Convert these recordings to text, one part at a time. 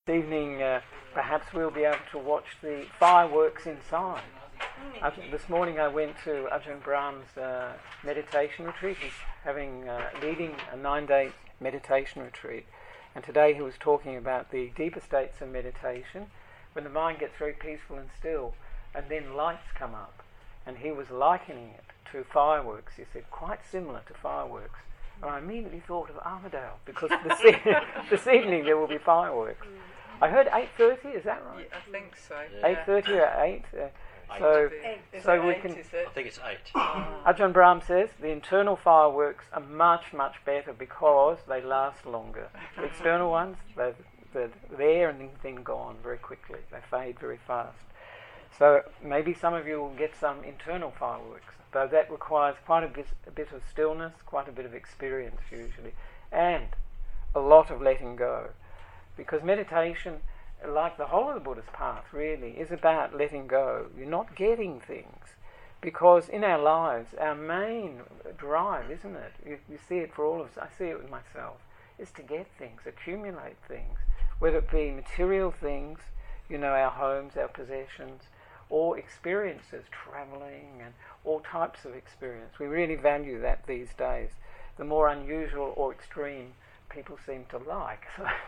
This evening, perhaps we'll be able to watch the fireworks inside. This morning I went to Ajahn Brahm's meditation retreat. He's leading a 9-day meditation retreat. And today he was talking about the deeper states of meditation, when the mind gets very peaceful and still, and then lights come up. And he was likening it to fireworks. He said, quite similar to fireworks. And I immediately thought of Armadale, because this evening there will be fireworks. I heard 8:30, is that right? Yeah, I think so. 8:30 or 8? So we can... I think it's 8. Ajahn Brahm says the internal fireworks are much, much better because they last longer. The external ones, they're there and then gone very quickly. They fade very fast. So maybe some of you will get some internal fireworks, though that requires quite a bit of stillness, quite a bit of experience usually, and a lot of letting go. Because meditation, like the whole of the Buddha's path really, is about letting go. You're not getting things. Because in our lives, our main drive, isn't it? You see it for all of us, I see it with myself, is to get things, accumulate things. Whether it be material things, our homes, our possessions, or experiences, travelling and all types of experience. We really value that these days. The more unusual or extreme people seem to like.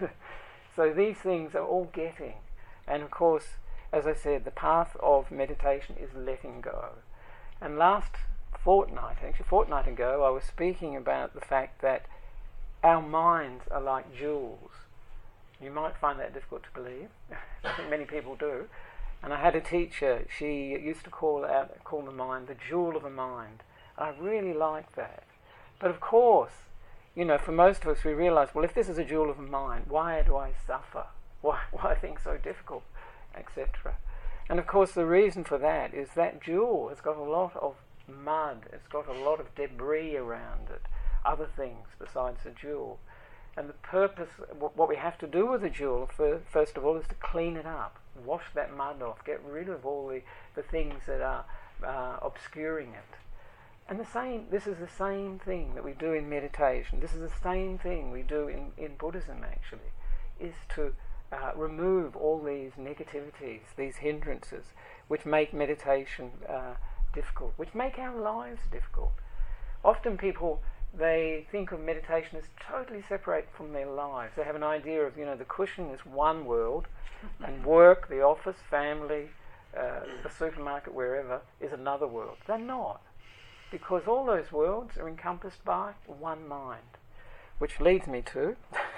So these things are all getting. And of course, as I said, the path of meditation is letting go. And last fortnight ago, I was speaking about the fact that our minds are like jewels. You might find that difficult to believe. I think many people do. And I had a teacher, she used to call the mind the jewel of a mind. I really liked that. But of course, for most of us we realise, well, if this is a jewel of a mind, why do I suffer? Why are things so difficult, etc. And of course the reason for that is that jewel has got a lot of mud, it's got a lot of debris around it, other things besides the jewel. And the purpose, what we have to do with the jewel, first of all, is to clean it up, wash that mud off, get rid of all the things that are obscuring it. And this is the same thing that we do in meditation. This is the same thing we do in Buddhism, actually, is to remove all these negativities, these hindrances, which make meditation difficult, which make our lives difficult. Often people, they think of meditation as totally separate from their lives. They have an idea of, the cushion is one world, and work, the office, family, the supermarket, wherever, is another world. They're not. Because all those worlds are encompassed by one mind. Which leads me to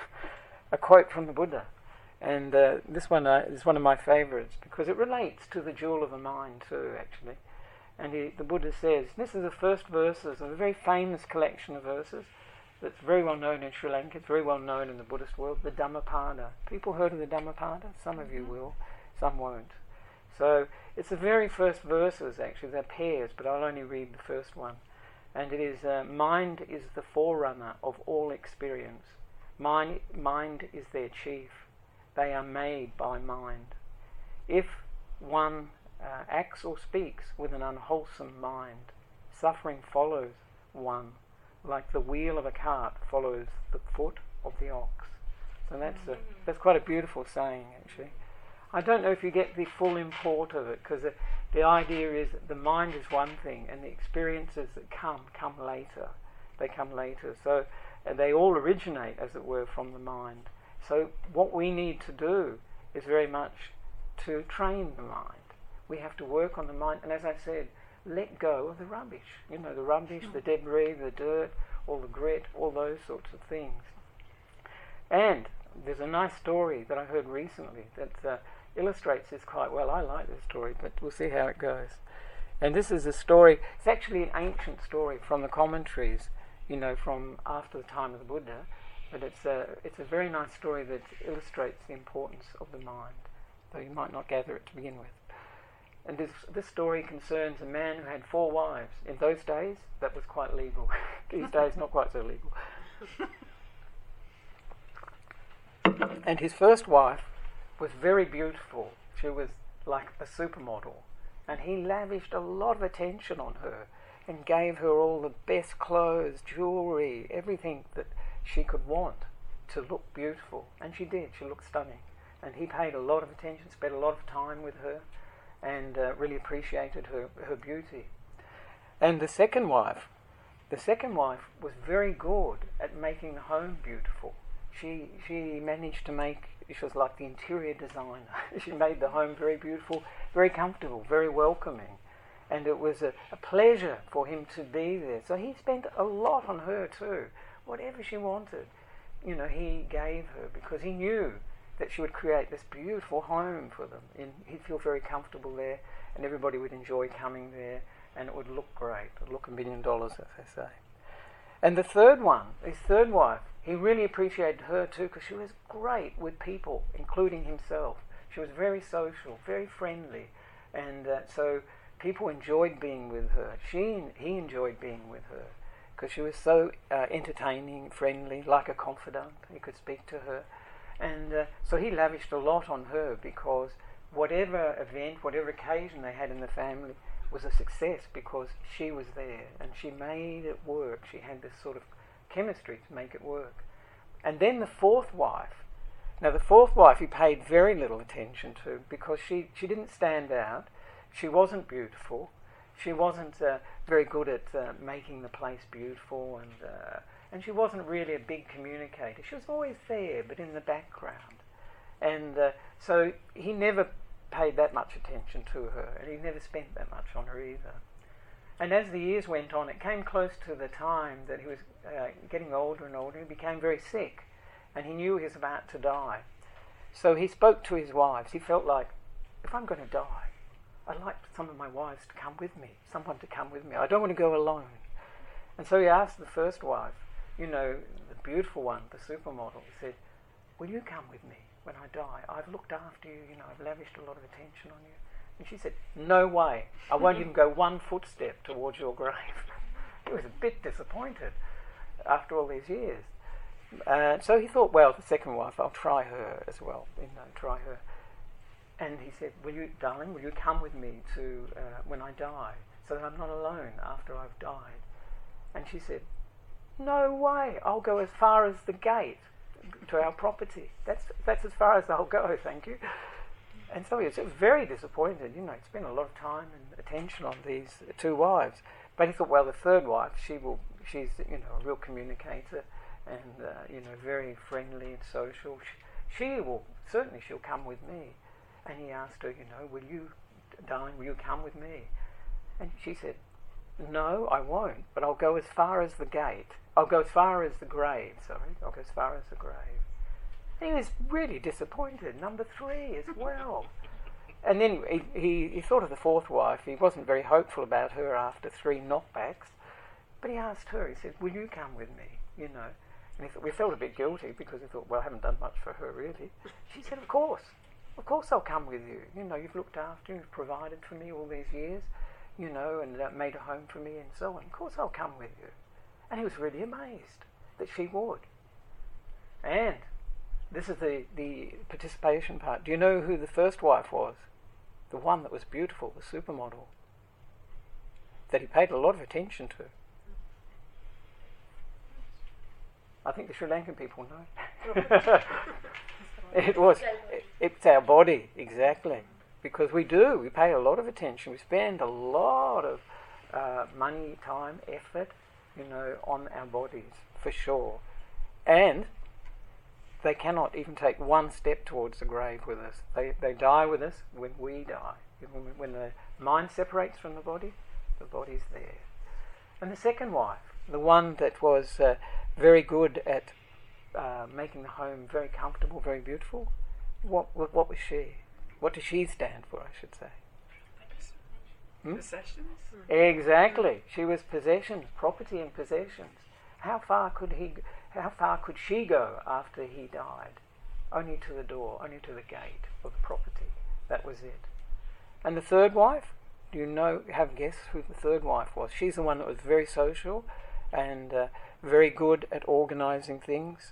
a quote from the Buddha. And this one is one of my favourites, because it relates to the jewel of the mind too, actually. And the Buddha says, this is the first verses of a very famous collection of verses that's very well known in Sri Lanka, it's very well known in the Buddhist world, the Dhammapada. People heard of the Dhammapada? Some of you will, some won't. So it's the very first verses, actually, they're pairs, but I'll only read the first one. And it is, mind is the forerunner of all experience. Mind is their chief. They are made by mind. If one acts or speaks with an unwholesome mind, suffering follows one, like the wheel of a cart follows the foot of the ox. So that's quite a beautiful saying, actually. I don't know if you get the full import of it, because the idea is that the mind is one thing and the experiences that come later. They come later. So they all originate, as it were, from the mind. So what we need to do is very much to train the mind. We have to work on the mind, and as I said, let go of the rubbish. The rubbish, the debris, the dirt, all the grit, all those sorts of things. And there's a nice story that I heard recently that illustrates this quite well. I like this story, but we'll see how it goes. And this is a story, it's actually an ancient story from the commentaries, from after the time of the Buddha, but it's a very nice story that illustrates the importance of the mind, though you might not gather it to begin with. And this story concerns a man who had 4 wives. In those days, that was quite legal. These days, not quite so legal. And his first wife was very beautiful. She was like a supermodel. And he lavished a lot of attention on her and gave her all the best clothes, jewellery, everything that she could want to look beautiful. And she did. She looked stunning. And he paid a lot of attention, spent a lot of time with her, and really appreciated her beauty. And the second wife was very good at making the home beautiful. She managed to make, she was like the interior designer. She made the home very beautiful, very comfortable, very welcoming. And it was a pleasure for him to be there. So he spent a lot on her too. Whatever she wanted, he gave her, because he knew that she would create this beautiful home for them. And he'd feel very comfortable there, and everybody would enjoy coming there, and it would look great. It would look $1 million, as they say. And the third one, his third wife, he really appreciated her too, because she was great with people, including himself. She was very social, very friendly, and so people enjoyed being with her. He enjoyed being with her, because she was so entertaining, friendly, like a confidant. He could speak to her. And so he lavished a lot on her, because whatever event, whatever occasion they had in the family was a success, because she was there and she made it work. She had this sort of chemistry to make it work. And then the fourth wife. Now the fourth wife he paid very little attention to, because she didn't stand out. She wasn't beautiful. She wasn't very good at making the place beautiful, and she wasn't really a big communicator. She was always there, but in the background. And so he never paid that much attention to her, and he never spent that much on her either. And as the years went on, it came close to the time that he was getting older and older. He became very sick, and he knew he was about to die. So he spoke to his wives. He felt like, if I'm going to die, I'd like some of my wives to come with me, someone to come with me. I don't want to go alone. And so he asked the first wife, the beautiful one, the supermodel, he said, will you come with me when I die? I've looked after you, I've lavished a lot of attention on you. And she said, no way. I won't even go one footstep towards your grave. He was a bit disappointed after all these years. So he thought, well, the second wife, I'll try her as well, try her. And he said, darling, will you come with me to when I die, so that I'm not alone after I've died? And she said, no way, I'll go as far as the gate to our property. That's as far as I'll go, thank you. And so he was very disappointed. He'd spent a lot of time and attention on these two wives. But he thought, well, the third wife, she's a real communicator, and very friendly and social. She'll come with me. And he asked her, darling, will you come with me? And she said, no, I won't, but I'll go as far as the gate. I'll go as far as the grave, I'll go as far as the grave. And he was really disappointed, number 3 as well. And then he thought of the fourth wife. He wasn't very hopeful about her after 3 knockbacks, but he asked her, he said, will you come with me, And we felt a bit guilty, because we thought, well, I haven't done much for her, really. She said, of course I'll come with you. You've looked after me, you've provided for me all these years, and made a home for me and so on. Of course I'll come with you. And he was really amazed that she would. And this is the participation part. Do you know who the first wife was? The one that was beautiful, the supermodel, that he paid a lot of attention to. I think the Sri Lankan people know. It's our body, exactly. Because we pay a lot of attention. We spend a lot of money, time, effort, on our bodies, for sure. And they cannot even take one step towards the grave with us. They die with us when we die. When the mind separates from the body's there. And the second wife, the one that was very good at making the home very comfortable, very beautiful, what was she? What does she stand for, I should say? Possessions? Exactly. She was possessions, property and possessions. How far could she go after he died? Only to the door, only to the gate of the property. That was it. And the third wife? Do you have a guess who the third wife was? She's the one that was very social and very good at organising things.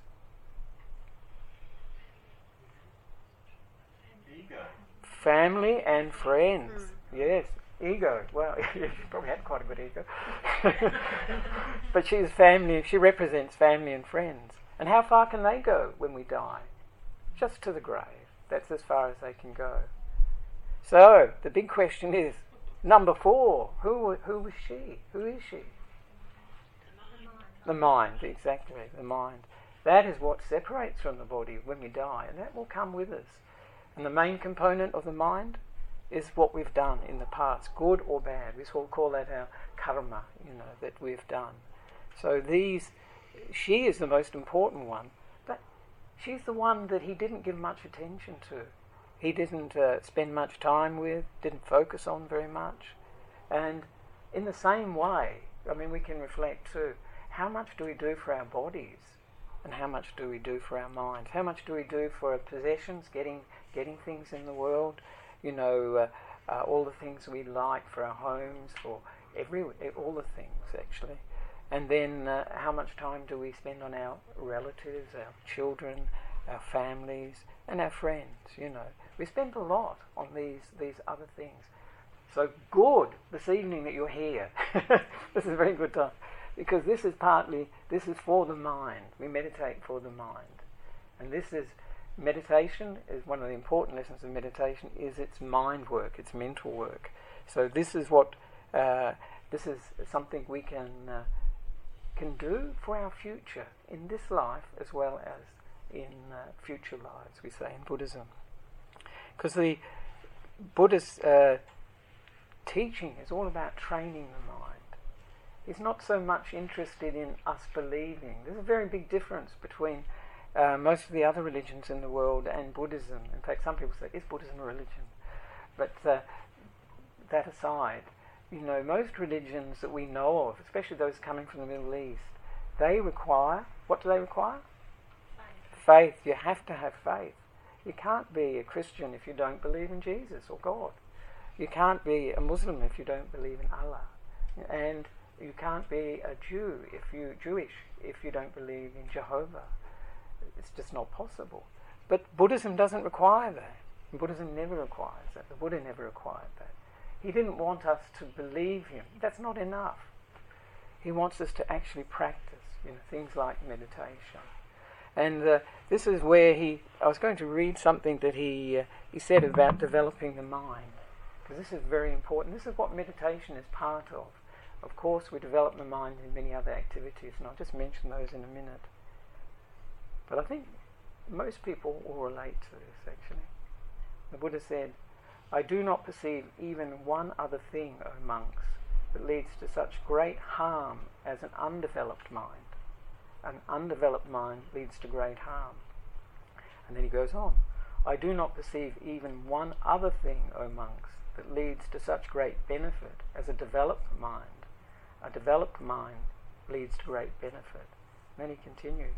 Ego. Family and friends. Yes, ego. Well, she probably had quite a good ego. But she's family. She represents family and friends. And how far can they go when we die? Just to the grave. That's as far as they can go. So the big question is, number 4, who was she? Who is she? The mind, exactly, the mind. That is what separates from the body when we die, and that will come with us. And the main component of the mind is what we've done in the past, good or bad. We call that our karma, that we've done. So she is the most important one, but she's the one that he didn't give much attention to. He didn't spend much time with, didn't focus on very much. And in the same way, we can reflect too, how much do we do for our bodies? And how much do we do for our minds? How much do we do for our possessions, getting things in the world? All the things we like for our homes, for all the things actually. And then how much time do we spend on our relatives, our children, our families, and our friends? We spend a lot on these other things. So good this evening that you're here. This is a very good time. Because this is for the mind. We meditate for the mind. And meditation is one of the important lessons of meditation, is its mind work, its mental work. So this is something we can do for our future in this life as well as in future lives, we say in Buddhism. Because the Buddhist teaching is all about training the mind. He's not so much interested in us believing. There's a very big difference between most of the other religions in the world and Buddhism. In fact, some people say, is Buddhism a religion? But that aside, most religions that we know of, especially those coming from the Middle East, they require, what do they require? Faith. You have to have faith. You can't be a Christian if you don't believe in Jesus or God. You can't be a Muslim if you don't believe in Allah. And you can't be a Jewish if you don't believe in Jehovah. It's just not possible. But Buddhism doesn't require that. Buddhism never requires that. The Buddha never required that. He didn't want us to believe him. That's not enough. He wants us to actually practice, things like meditation. And this is where I was going to read something that he said about developing the mind, because this is very important. This is what meditation is part of. Of course, we develop the mind in many other activities, and I'll just mention those in a minute. But I think most people will relate to this, actually. The Buddha said, I do not perceive even one other thing, O monks, that leads to such great harm as an undeveloped mind. An undeveloped mind leads to great harm. And then he goes on, I do not perceive even one other thing, O monks, that leads to such great benefit as a developed mind. A developed mind leads to great benefit. Then he continues,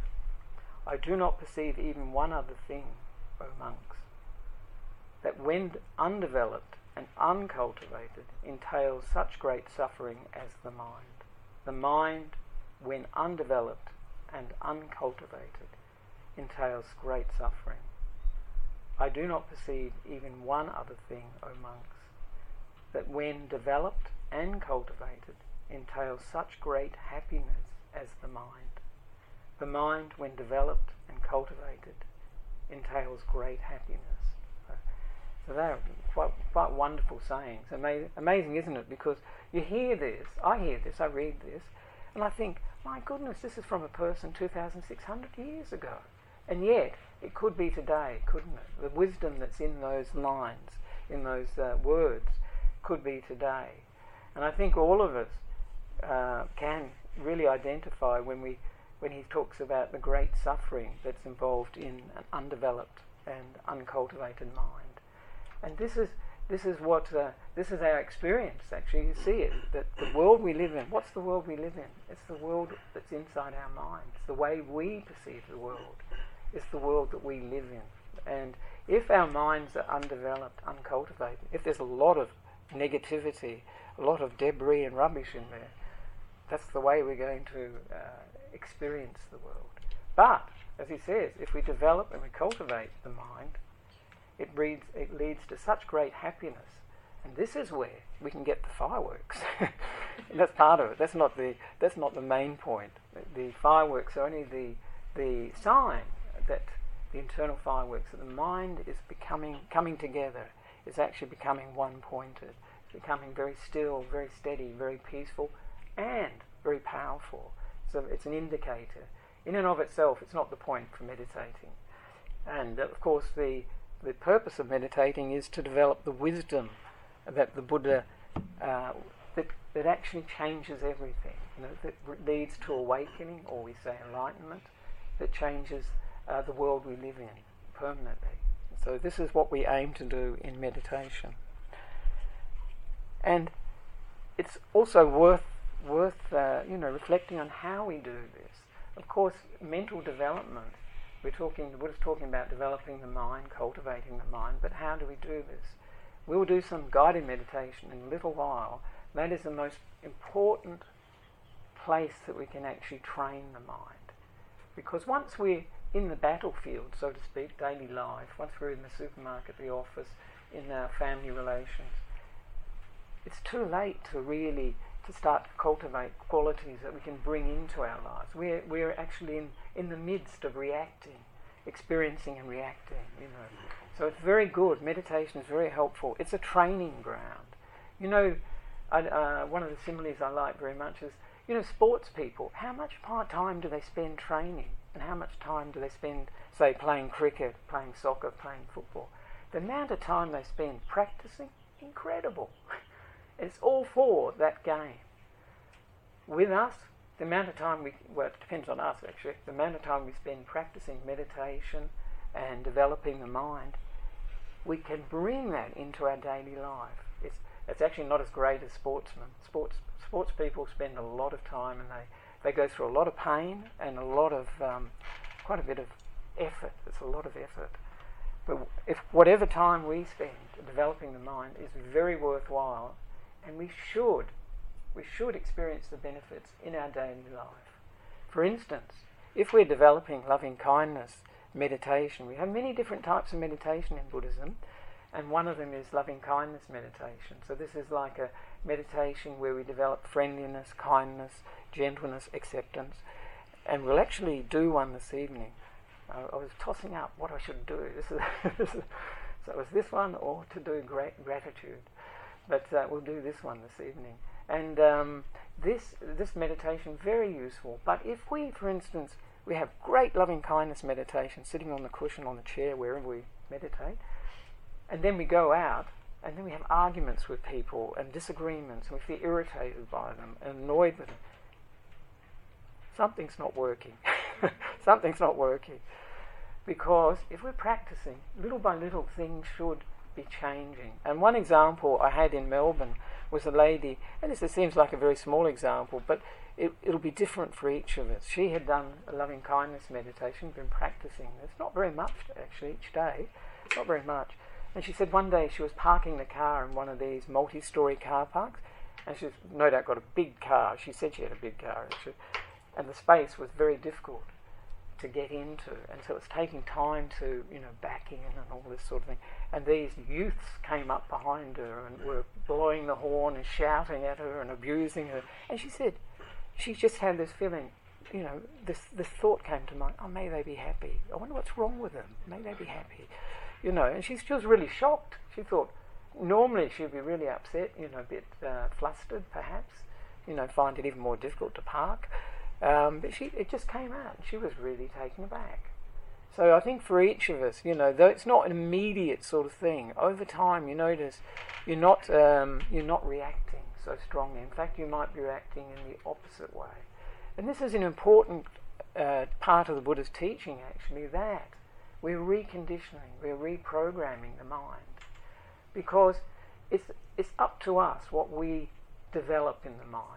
I do not perceive even one other thing, O monks, that when undeveloped and uncultivated entails such great suffering as the mind. The mind, when undeveloped and uncultivated, entails great suffering. I do not perceive even one other thing, O monks, that when developed and cultivated entails such great happiness as the mind. The mind, when developed and cultivated, entails great happiness. So they're quite wonderful sayings. Amazing, isn't it? Because you hear this, I read this, and I think, my goodness, this is from a person 2,600 years ago. And yet, it could be today, couldn't it? The wisdom that's in those lines, in those words, could be today. And I think all of us can really identify when he talks about the great suffering that's involved in an undeveloped and uncultivated mind. And this is our experience, actually. You see it, that the world we live in, what's the world we live in? It's the world that's inside our minds. The way we perceive the world is the world that we live in. And if our minds are undeveloped, uncultivated, if there's a lot of negativity, a lot of debris and rubbish in there, that's the way we're going to experience the world. But, as he says, if we develop and we cultivate the mind, it leads to such great happiness. And this is where we can get the fireworks. That's part of it. That's not the main point. The fireworks are only the sign that the internal fireworks, that the mind is coming together. It's actually becoming one-pointed. It's becoming very still, very steady, very peaceful, and very powerful. So it's an indicator. In and of itself, it's not the point for meditating. And of course, the purpose of meditating is to develop the wisdom that the Buddha, that actually changes everything. That leads to awakening, or we say enlightenment, that changes the world we live in permanently. So this is what we aim to do in meditation. And it's also worth reflecting on how we do this. Of course, mental development, the Buddha's talking about developing the mind, cultivating the mind, but how do we do this? We'll do some guided meditation in a little while. That is the most important place that we can actually train the mind. Because once we're in the battlefield, so to speak, daily life, once we're in the supermarket, the office, in our family relations, it's too late to start to cultivate qualities that we can bring into our lives. We're actually in the midst of reacting, experiencing and reacting, So it's very good. Meditation is very helpful. It's a training ground. One of the similes I like very much is, sports people, how much time do they spend training? And how much time do they spend, say, playing cricket, playing soccer, playing football? The amount of time they spend practicing, incredible. It's all for that game. With us, the amount of time it depends on us actually, the amount of time we spend practicing meditation and developing the mind, we can bring that into our daily life. It's actually not as great as sportsmen. Sports people spend a lot of time, and they go through a lot of pain and a lot of quite a bit of effort. It's a lot of effort. But if whatever time we spend developing the mind is very worthwhile, and we should experience the benefits in our daily life. For instance, if we're developing loving kindness meditation, we have many different types of meditation in Buddhism, and one of them is loving kindness meditation. So this is like a meditation where we develop friendliness, kindness, gentleness, acceptance, and we'll actually do one this evening. I was tossing up what I should do. So it was this one or to do gratitude. But we'll do this one this evening. And this meditation, very useful. But if we, for instance, we have great loving kindness meditation sitting on the cushion on the chair wherever we meditate, and then we go out and then we have arguments with people and disagreements and we feel irritated by them and annoyed with them, something's not working. Something's not working. Because if we're practicing, little by little things should be changing. And one example I had in Melbourne was a lady, and this seems like a very small example, but it'll be different for each of us. She had done a loving kindness meditation, been practicing this, not very much actually, each day, not very much. And she said one day she was parking the car in one of these multi-storey car parks, and she's no doubt got a big car. She said she had a big car actually, and the space was very difficult to get into, and so it's taking time to back in and all this sort of thing. And these youths came up behind her and were blowing the horn and shouting at her and abusing her. And she said she just had this feeling, this thought came to mind: oh, may they be happy? I wonder what's wrong with them. May they be happy? And she was really shocked. She thought normally she'd be really upset, a bit flustered perhaps, find it even more difficult to park. But it just came out, and she was really taken aback. So I think for each of us, though it's not an immediate sort of thing, over time you notice you're not reacting so strongly. In fact, you might be reacting in the opposite way. And this is an important part of the Buddha's teaching, actually, that we're reconditioning, we're reprogramming the mind, because it's up to us what we develop in the mind.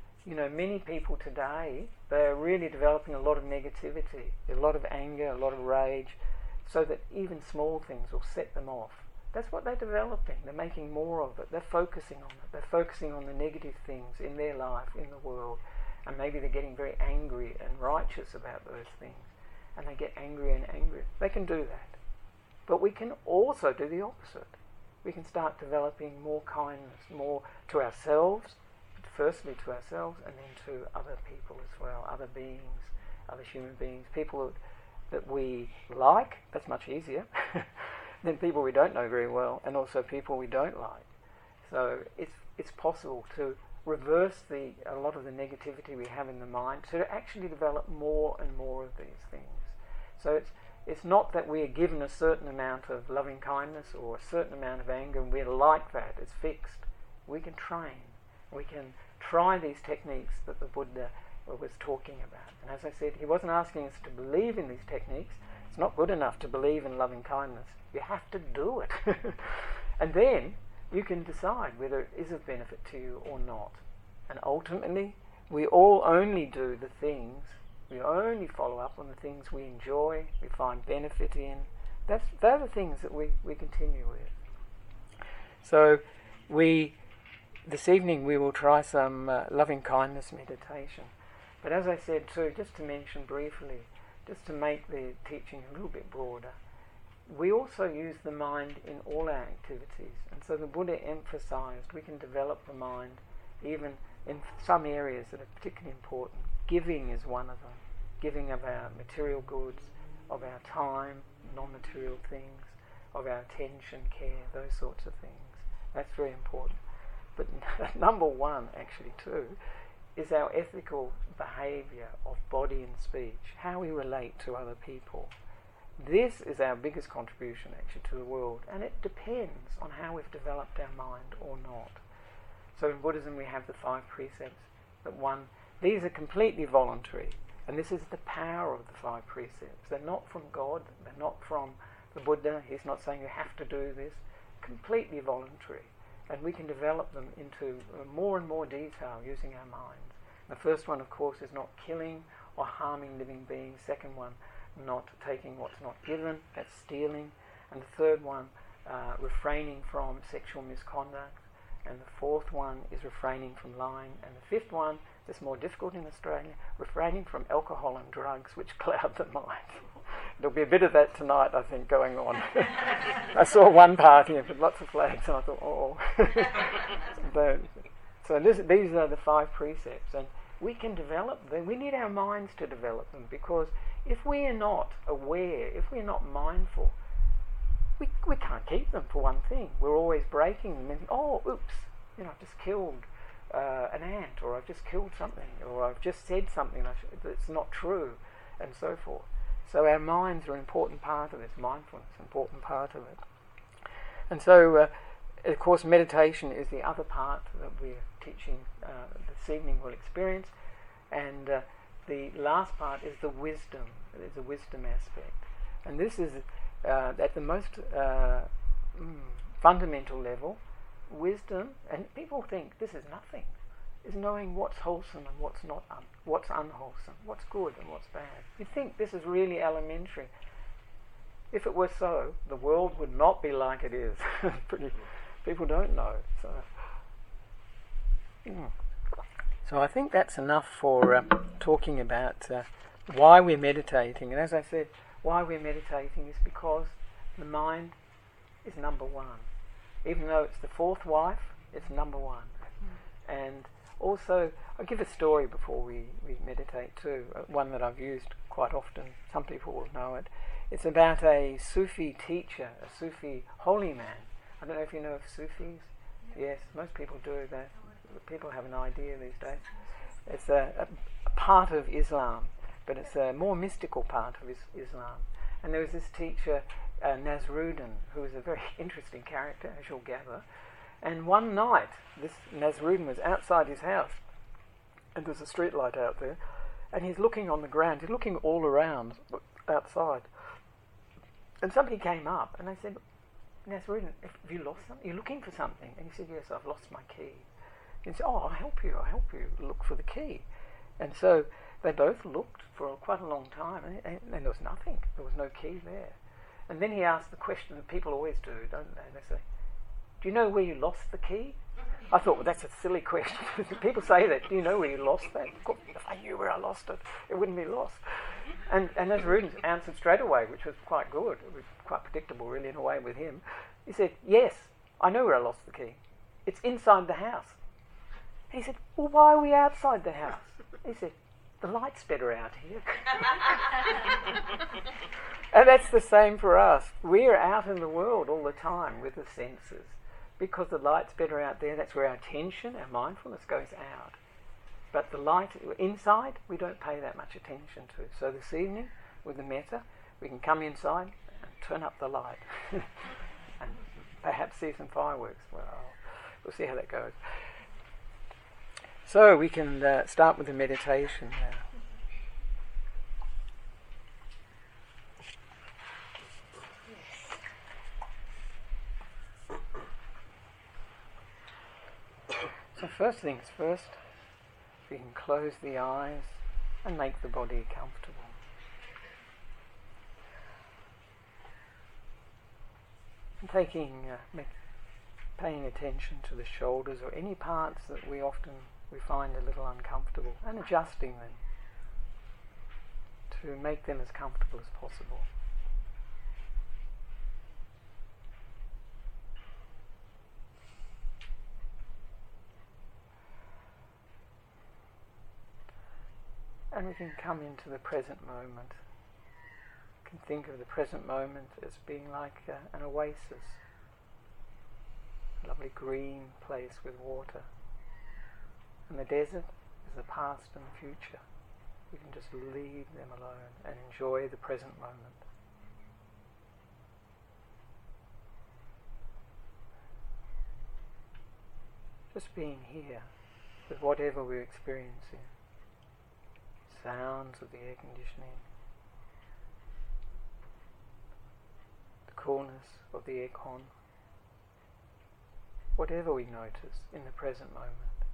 Many people today, they're really developing a lot of negativity, a lot of anger, a lot of rage, so that even small things will set them off. That's what they're developing. They're making more of it. They're focusing on it. They're focusing on the negative things in their life, in the world, and maybe they're getting very angry and righteous about those things, and they get angrier and angrier. They can do that. But we can also do the opposite. We can start developing more kindness, more to ourselves, firstly to ourselves, and then to other people as well, other beings, other human beings, people that we like, that's much easier, than people we don't know very well, and also people we don't like. So it's possible to reverse a lot of the negativity we have in the mind, to actually develop more and more of these things. So it's not that we are given a certain amount of loving kindness or a certain amount of anger and we're like that, it's fixed. We can train. We can try these techniques that the Buddha was talking about. And as I said, he wasn't asking us to believe in these techniques. It's not good enough to believe in loving kindness. You have to do it. And then you can decide whether it is of benefit to you or not. And ultimately, we all only do the things, we only follow up on the things we enjoy, we find benefit in. They're the things that we continue with. So this evening we will try some loving kindness meditation. But as I said too, just to mention briefly, just to make the teaching a little bit broader, we also use the mind in all our activities. And so the Buddha emphasized we can develop the mind even in some areas that are particularly important. Giving is one of them. Giving of our material goods, of our time, non-material things, of our attention, care, those sorts of things. That's very important. But number one, actually too, is our ethical behaviour of body and speech, how we relate to other people. This is our biggest contribution actually to the world, and it depends on how we've developed our mind or not. So in Buddhism we have the 5 precepts, these are completely voluntary, and this is the power of the 5 precepts. They're not from God, they're not from the Buddha, he's not saying you have to do this, completely voluntary. And we can develop them into more and more detail using our minds. The first one, of course, is not killing or harming living beings. Second one, not taking what's not given, that's stealing. And the third one, refraining from sexual misconduct. And the fourth one is refraining from lying. And the fifth one, that's more difficult in Australia, refraining from alcohol and drugs, which cloud the mind. There'll be a bit of that tonight, I think, going on. I saw one party with lots of flags, and I thought, oh. So these are the 5 precepts, and we can develop them. We need our minds to develop them, because if we are not aware, if we're not mindful, we can't keep them, for one thing. We're always breaking them and, oh, oops, I've just killed an ant, or I've just killed something, or I've just said something that's not true, and so forth. So our minds are an important part of this, mindfulness, an important part of it. And so, of course, meditation is the other part that we're teaching this evening we'll experience. And the last part is the wisdom. There's a wisdom aspect. And this is, at the most fundamental level, wisdom, and people think this is nothing, is knowing what's wholesome and what's not, what's unwholesome, what's good and what's bad. You think this is really elementary. If it were so, the world would not be like it is. People don't know. So I think that's enough for talking about why we're meditating. And as I said, why we're meditating is because the mind is number one. Even though it's the 4th wife, it's number one. And also, I'll give a story before we meditate too, one that I've used quite often. Some people will know it. It's about a Sufi teacher, a Sufi holy man. I don't know if you know of Sufis. Yes, most people do. People have an idea these days. It's a part of Islam, but it's a more mystical part of Islam. And there was this teacher, Nasruddin, who was a very interesting character, as you'll gather. And one night, this Nasruddin was outside his house, and there's a street light out there, and he's looking on the ground, he's looking all around outside. And somebody came up, and they said, Nasruddin, have you lost something? You're looking for something? And he said, yes, I've lost my key. And he said, oh, I'll help you look for the key. And so they both looked for quite a long time, and there was nothing. There was no key there. And then he asked the question that people always do, don't they? They say, do you know where you lost the key? I thought, well, that's a silly question. People say that. Do you know where you lost that? If I knew where I lost it, it wouldn't be lost. And Nasruddin answered straight away, which was quite good. It was quite predictable, really, in a way with him. He said, yes, I know where I lost the key. It's inside the house. And he said, well, why are we outside the house? He said, the light's better out here. And that's the same for us. We're out in the world all the time with the senses. Because the light's better out there, that's where our attention, our mindfulness goes out. But the light inside, we don't pay that much attention to. So this evening, with the metta, we can come inside and turn up the light. And perhaps see some fireworks. Well, we'll see how that goes. So we can start with the meditation now. So first things first, we can close the eyes and make the body comfortable. And paying attention to the shoulders or any parts that we find a little uncomfortable and adjusting them to make them as comfortable as possible. And we can come into the present moment. We can think of the present moment as being like an oasis, a lovely green place with water. And the desert is the past and the future. We can just leave them alone and enjoy the present moment. Just being here with whatever we're experiencing. Sounds of the air conditioning, the coolness of the aircon, whatever we notice in the present moment.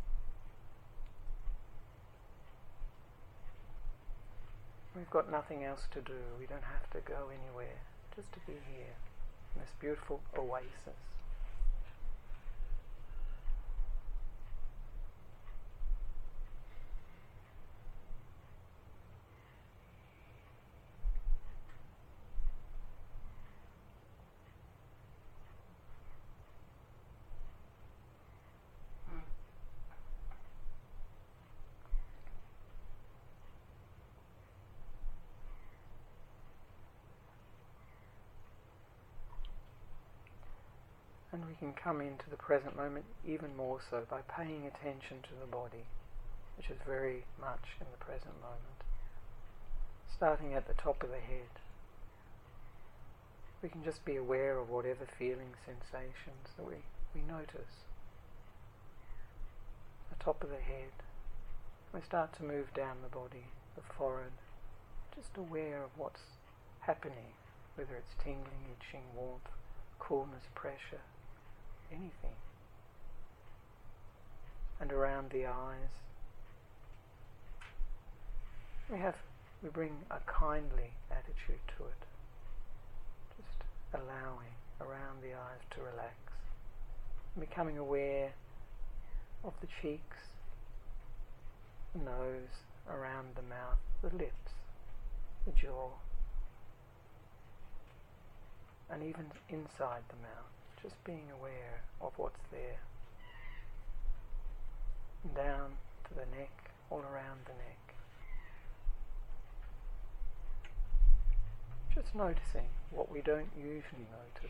We've got nothing else to do. We don't have to go anywhere. Just to be here in this beautiful oasis. And we can come into the present moment even more so by paying attention to the body, which is very much in the present moment. Starting at the top of the head, we can just be aware of whatever feelings, sensations that we notice. The top of the head, we start to move down the body, the forehead, just aware of what's happening, whether it's tingling, itching, warmth, coolness, pressure, anything. And around the eyes, we bring a kindly attitude to it, just allowing around the eyes to relax, becoming aware of the cheeks, the nose, around the mouth, the lips, the jaw, and even inside the mouth. Just being aware of what's there. And down to the neck, all around the neck. Just noticing what we don't usually notice.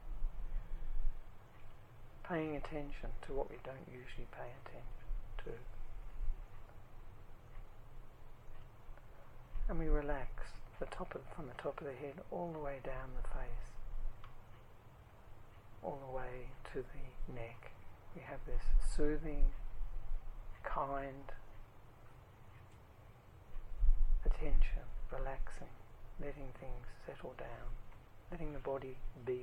Paying attention to what we don't usually pay attention to. And we relax from the top of the head all the way down the face. All the way to the neck. We have this soothing, kind attention, relaxing, letting things settle down, letting the body be.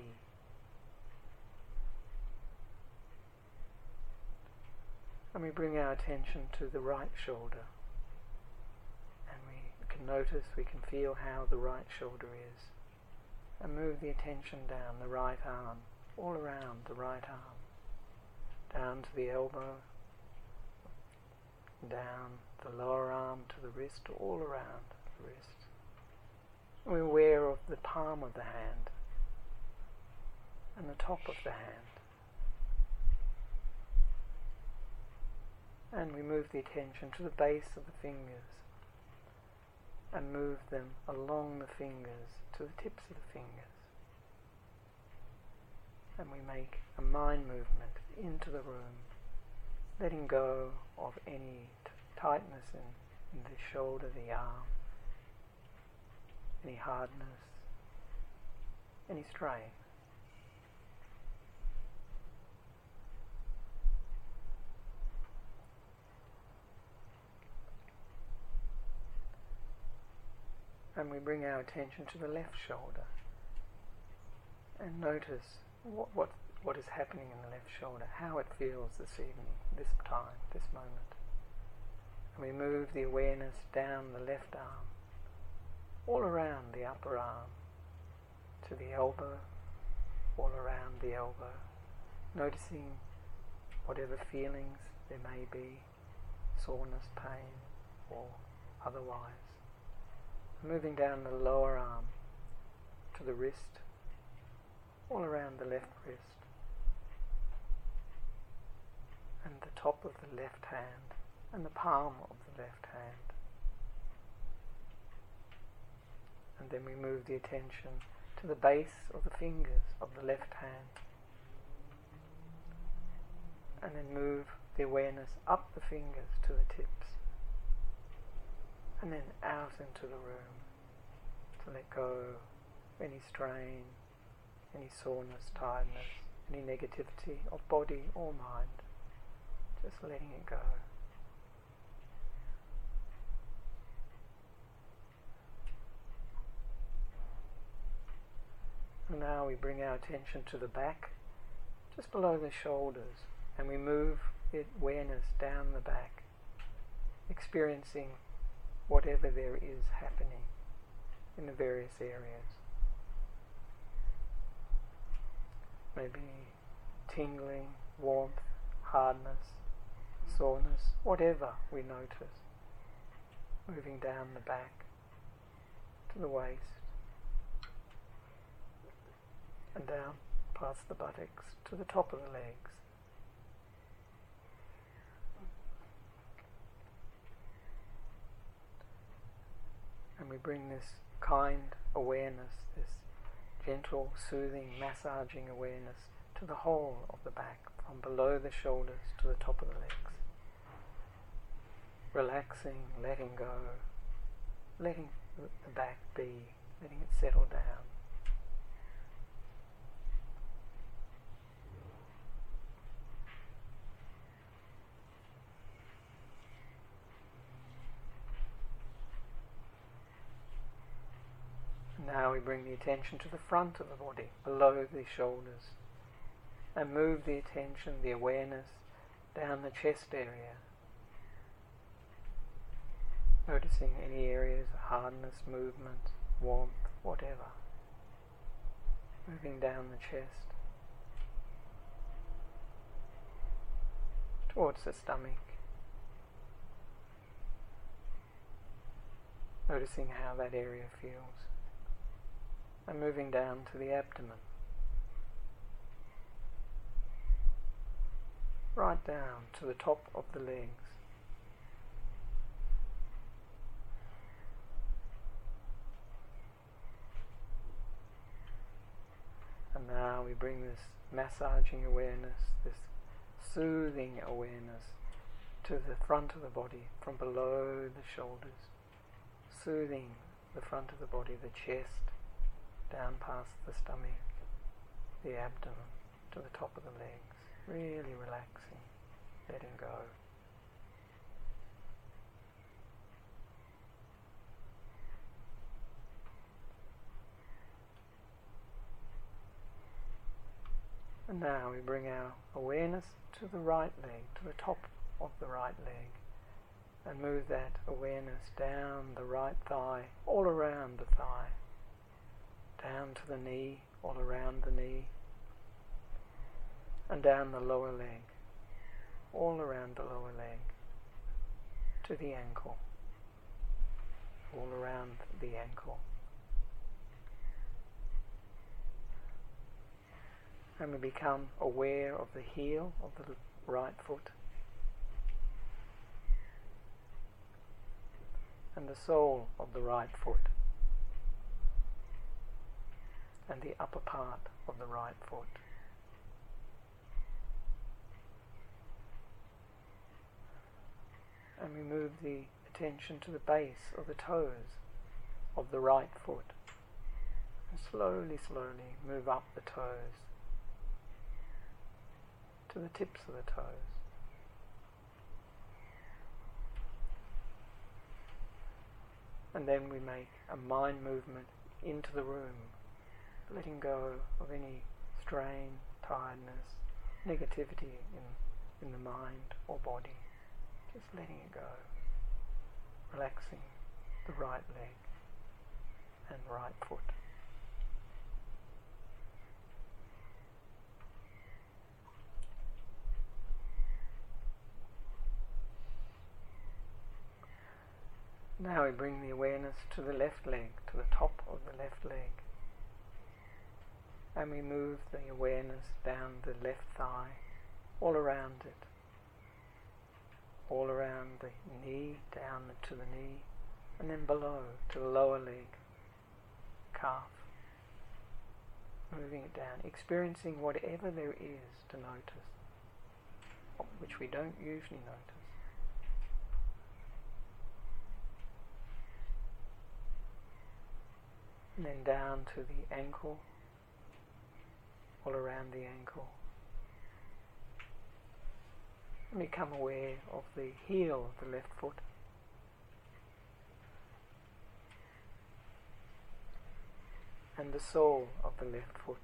And we bring our attention to the right shoulder. And we can notice, we can feel how the right shoulder is. And move the attention down the right arm. All around the right arm, down to the elbow, down the lower arm to the wrist, all around the wrist. And we're aware of the palm of the hand and the top of the hand. And we move the attention to the base of the fingers, and move them along the fingers to the tips of the fingers. And we make a mind movement into the room, letting go of any tightness in the shoulder, the arm, any hardness, any strain. And we bring our attention to the left shoulder and notice what is happening in the left shoulder, how it feels this evening, this time, this moment. And we move the awareness down the left arm, all around the upper arm, to the elbow, all around the elbow, noticing whatever feelings there may be, soreness, pain, or otherwise. Moving down the lower arm to the wrist, all around the left wrist, and the top of the left hand, and the palm of the left hand. And then we move the attention to the base of the fingers of the left hand, and then move the awareness up the fingers to the tips, and then out into the room to let go of any strain, any soreness, tiredness, any negativity of body or mind. Just letting it go. And now we bring our attention to the back, just below the shoulders, and we move the awareness down the back, experiencing whatever there is happening in the various areas. Maybe tingling, warmth, hardness, soreness, whatever we notice. Moving down the back to the waist and down past the buttocks to the top of the legs. And we bring this kind awareness, this gentle, soothing, massaging awareness to the whole of the back, from below the shoulders to the top of the legs. Relaxing, letting go, letting the back be, letting it settle down. Now we bring the attention to the front of the body, below the shoulders, and move the attention, the awareness, down the chest area, noticing any areas of hardness, movement, warmth, whatever. Moving down the chest, towards the stomach, noticing how that area feels. And moving down to the abdomen, right down to the top of the legs. And now we bring this massaging awareness, this soothing awareness to the front of the body, from below the shoulders, soothing the front of the body, the chest, down past the stomach, the abdomen, to the top of the legs, really relaxing, letting go. And now we bring our awareness to the right leg, to the top of the right leg, and move that awareness down the right thigh, all around the thigh, down to the knee, all around the knee, and down the lower leg, all around the lower leg, to the ankle, all around the ankle. And we become aware of the heel of the right foot, and the sole of the right foot, and the upper part of the right foot. And we move the attention to the base of the toes of the right foot. And slowly, slowly move up the toes to the tips of the toes. And then we make a mind movement into the room, letting go of any strain, tiredness, negativity in the mind or body. Just letting it go. Relaxing the right leg and right foot. Now we bring the awareness to the left leg, to the top of the left leg. And we move the awareness down the left thigh, all around it. All around the knee, down to the knee, and then below to the lower leg, calf. Moving it down, experiencing whatever there is to notice, which we don't usually notice. And then down to the ankle, all around the ankle. And become aware of the heel of the left foot. And the sole of the left foot.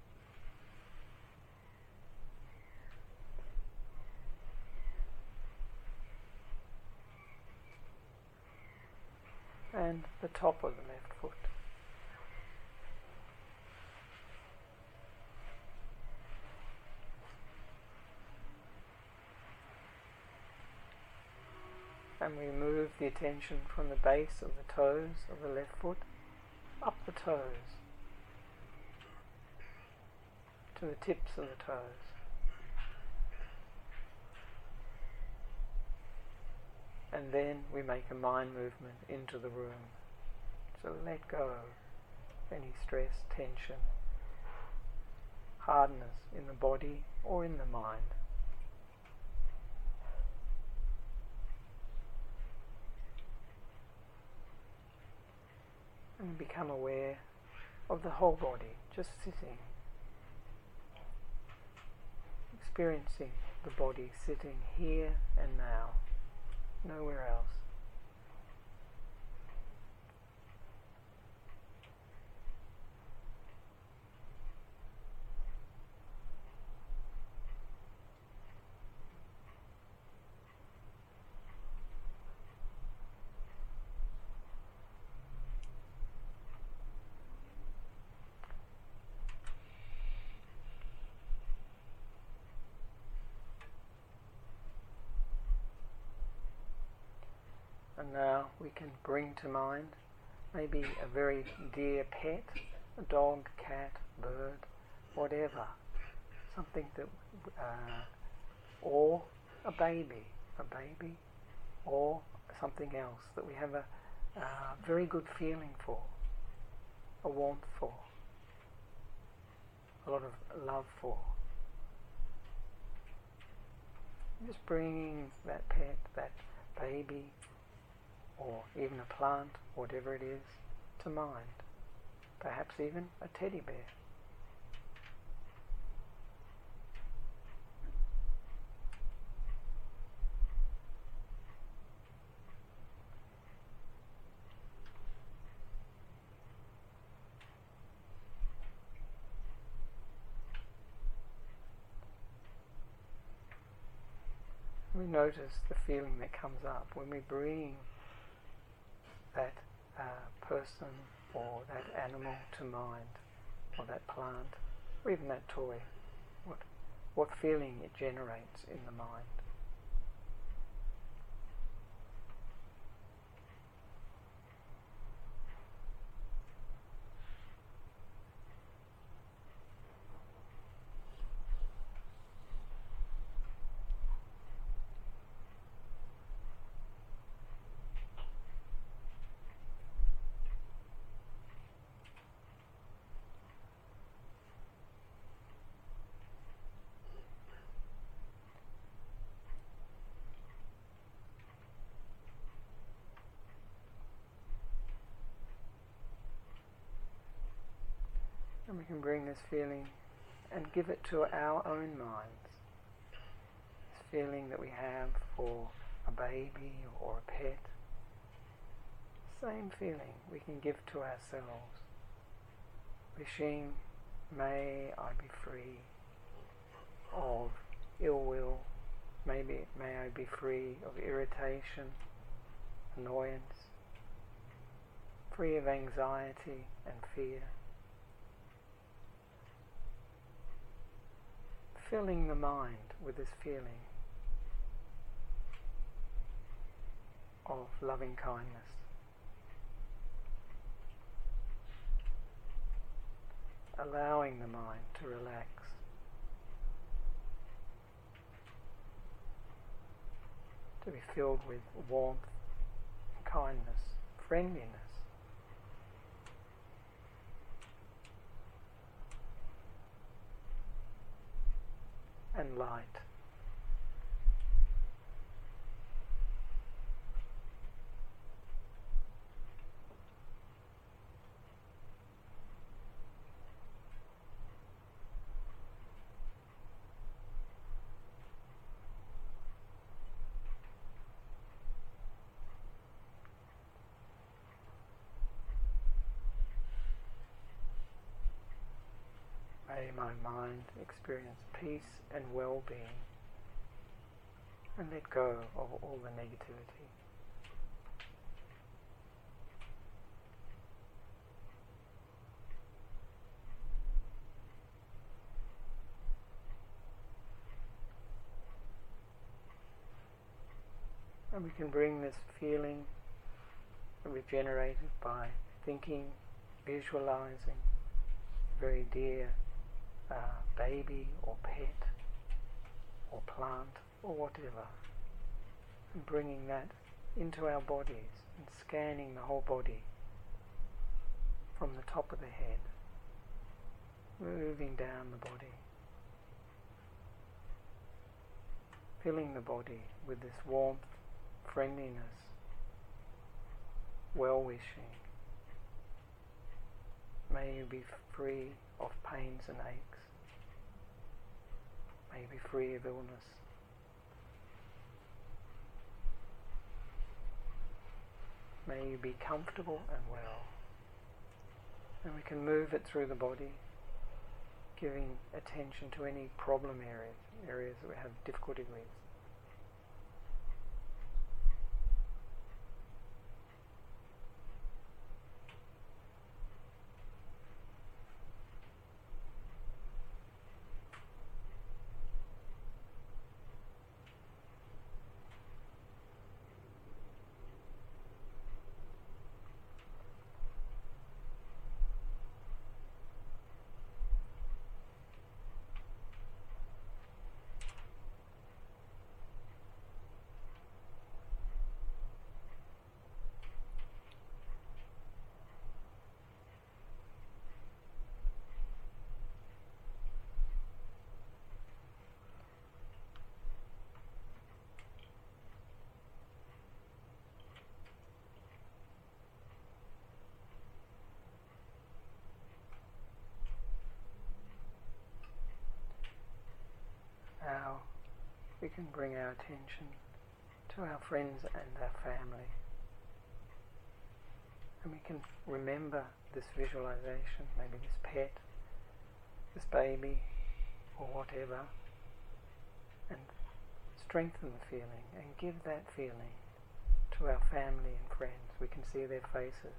And the top of the left foot. And we move the attention from the base of the toes of the left foot up the toes to the tips of the toes. And then we make a mind movement into the room. So let go of any stress, tension, hardness in the body or in the mind. And become aware of the whole body, just sitting, experiencing the body sitting here and now, nowhere else. And now we can bring to mind maybe a very dear pet, a dog, cat, bird, whatever, something that, or a baby, or something else that we have a very good feeling for, a warmth for, a lot of love for. Just bringing that pet, that baby, or even a plant, whatever it is, to mind. Perhaps even a teddy bear. We notice the feeling that comes up when we bring that person or that animal to mind, or that plant, or even that toy. What feeling it generates in the mind. And we can bring this feeling and give it to our own minds. This feeling that we have for a baby or a pet. Same feeling we can give to ourselves. Wishing, may I be free of ill will, may I be free of irritation, annoyance, free of anxiety and fear. Filling the mind with this feeling of loving kindness. Allowing the mind to relax. To be filled with warmth, kindness, friendliness. And light. May my mind experience peace and well-being and let go of all the negativity. And we can bring this feeling that we've generated by thinking, visualizing a very dear baby or pet or plant or whatever, and bringing that into our bodies and scanning the whole body from the top of the head, moving down the body, filling the body with this warmth, friendliness, well-wishing. May you be free of pains and aches. May you be free of illness. May you be comfortable and well. And we can move it through the body, giving attention to any problem areas that we have difficulty with. Now we can bring our attention to our friends and our family, and we can remember this visualization, maybe this pet, this baby or whatever, and strengthen the feeling and give that feeling to our family and friends. We can see their faces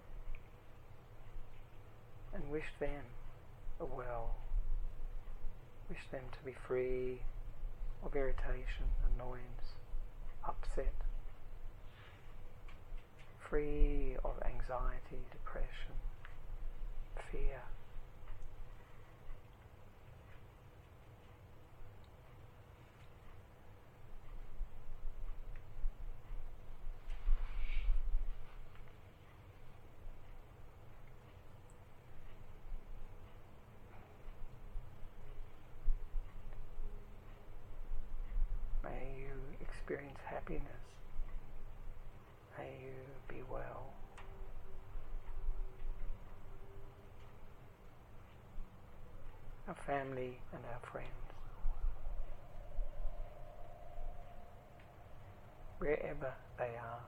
and wish them well. Wish them to be free of irritation, annoyance, upset, free of anxiety, depression, fear. May you experience happiness. May you be well. our family and our friends, wherever they are.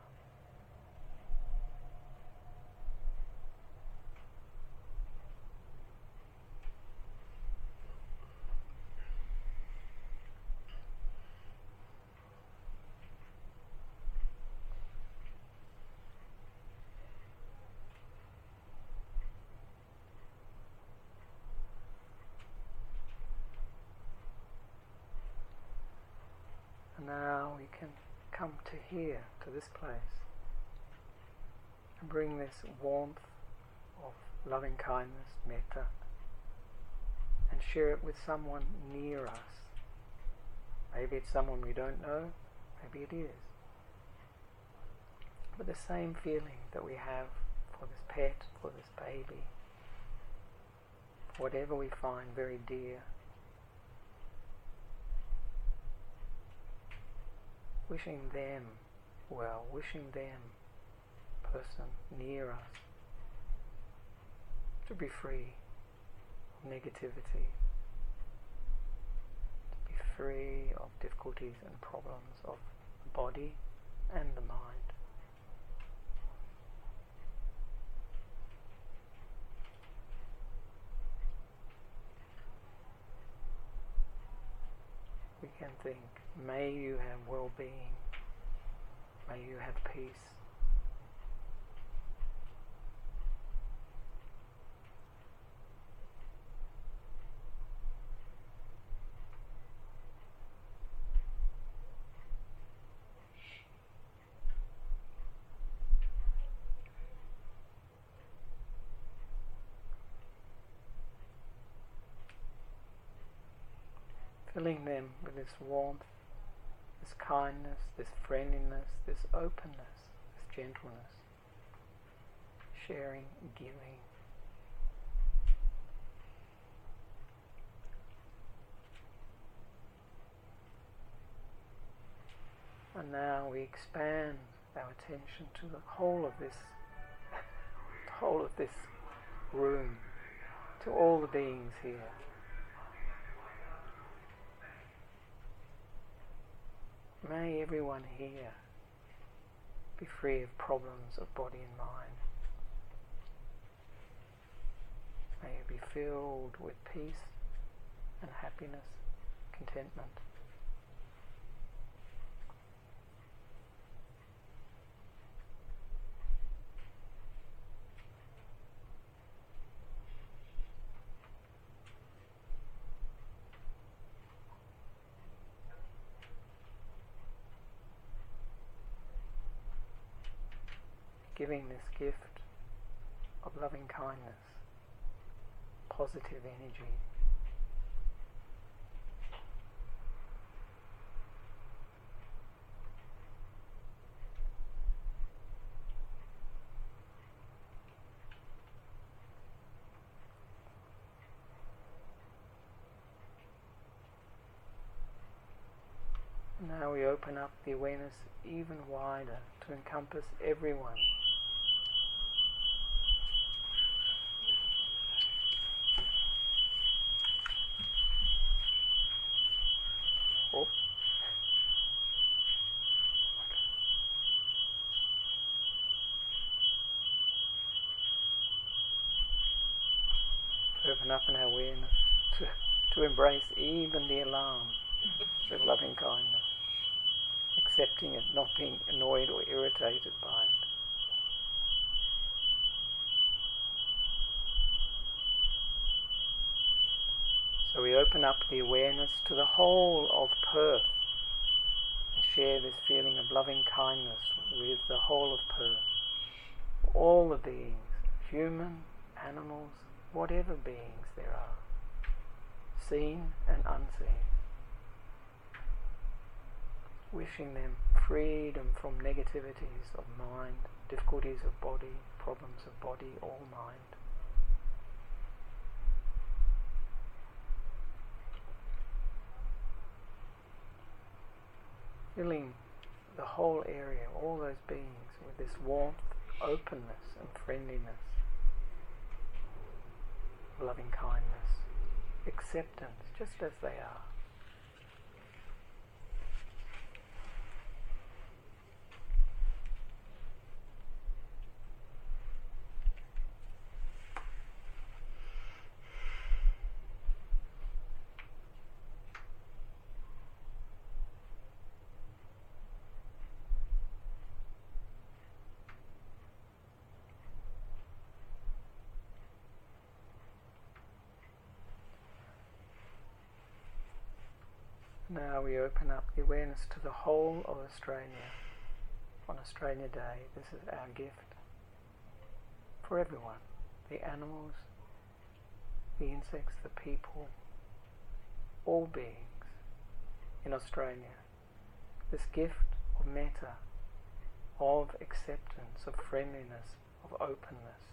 Now we can come to here, to this place, and bring this warmth of loving kindness, metta, and share it with someone near us. Maybe it's someone we don't know, maybe it is. But the same feeling that we have for this pet, for this baby, for whatever we find very dear. Wishing them well, wishing them, person near us, to be free of negativity, to be free of difficulties and problems of the body and the mind. We can think, may you have well-being, may you have peace. Filling them with this warmth, this kindness, this friendliness, this openness, this gentleness, sharing, giving. And now we expand our attention to the whole of this room, to all the beings here. May everyone here be free of problems of body and mind. May you be filled with peace and happiness, contentment. Giving this gift of loving kindness, positive energy. Now we open up the awareness even wider to encompass everyone. Open up in our awareness to embrace even the alarm with loving kindness, accepting it, not being annoyed or irritated by it. So we open up the awareness to the whole of Perth and share this feeling of loving kindness with the whole of Perth. All the beings, human, animals, whatever beings there are, seen and unseen. Wishing them freedom from negativities of mind, difficulties of body, problems of body or mind. Filling the whole area, all those beings, with this warmth, openness and friendliness, loving kindness. acceptance, just as they are. Now we open up the awareness to the whole of Australia. On Australia Day, this is our gift for everyone. The animals, the insects, the people, all beings in Australia. This gift of metta, of acceptance, of friendliness, of openness,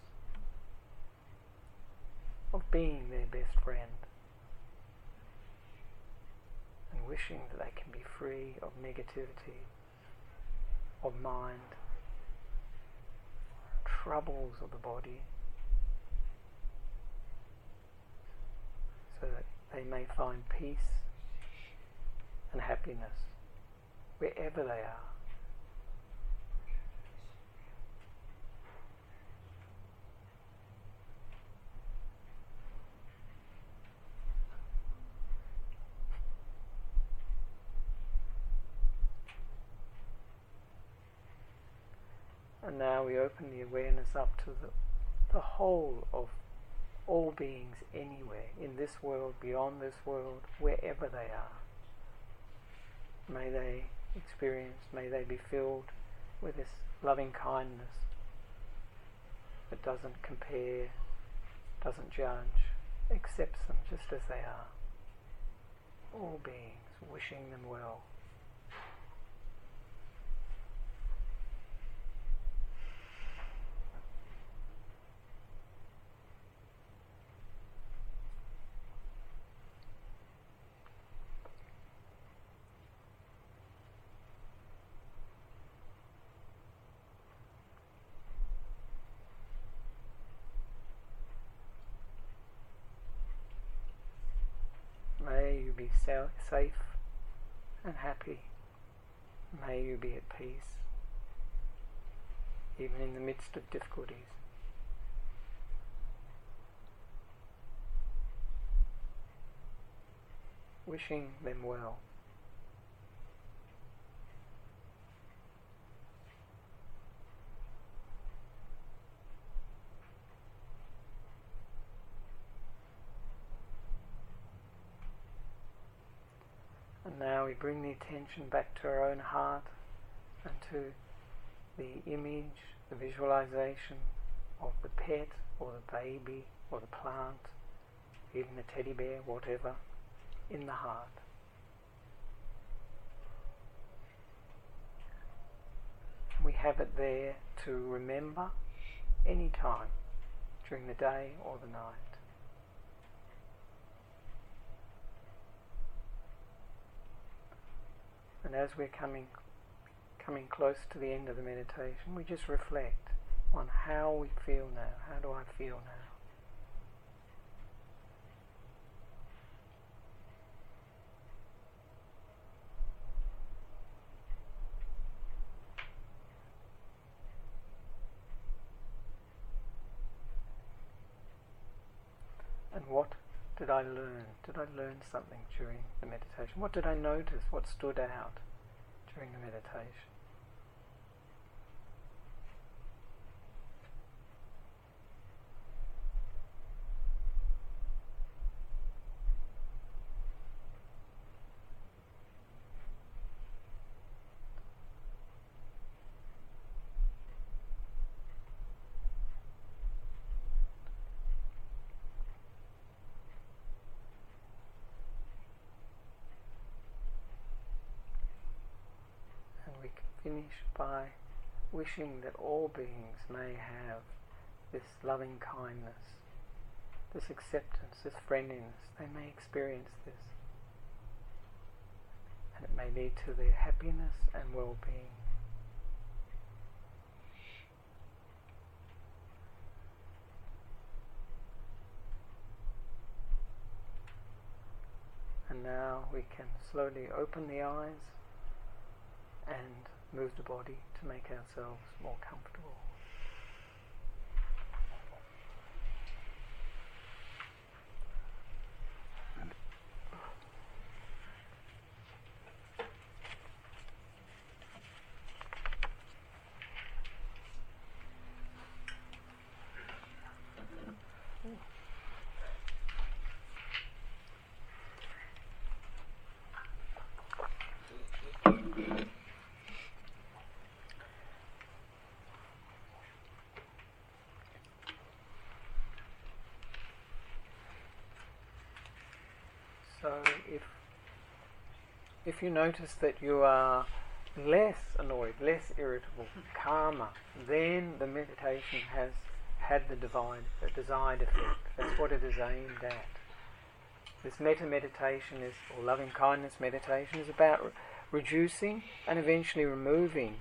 of being their best friend, and wishing that they can be free of negativity, of mind, troubles of the body, so that they may find peace and happiness wherever they are. And now we open the awareness up to the whole of all beings anywhere, in this world, beyond this world, wherever they are. May they experience, may they be filled with this loving kindness that doesn't compare, doesn't judge, accepts them just as they are. All beings, wishing them well. May you be safe and happy. May you be at peace, even in the midst of difficulties. Wishing them well. And now we bring the attention back to our own heart and to the image, the visualization of the pet or the baby or the plant, even the teddy bear, whatever, in the heart. We have it there to remember any time during the day or the night. And as we're coming close to the end of the meditation, we just reflect on how we feel now. How do I feel now? And what did I learn? Did I learn something during the meditation? What did I notice? What stood out during the meditation? Finish by wishing that all beings may have this loving kindness, this acceptance, this friendliness. They may experience this, and it may lead to their happiness and well-being. And now we can slowly open the eyes and move the body to make ourselves more comfortable. So if you notice that you are less annoyed, less irritable, calmer, then the meditation has had the desired effect. That's what it is aimed at. This metta meditation or loving kindness meditation is about reducing and eventually removing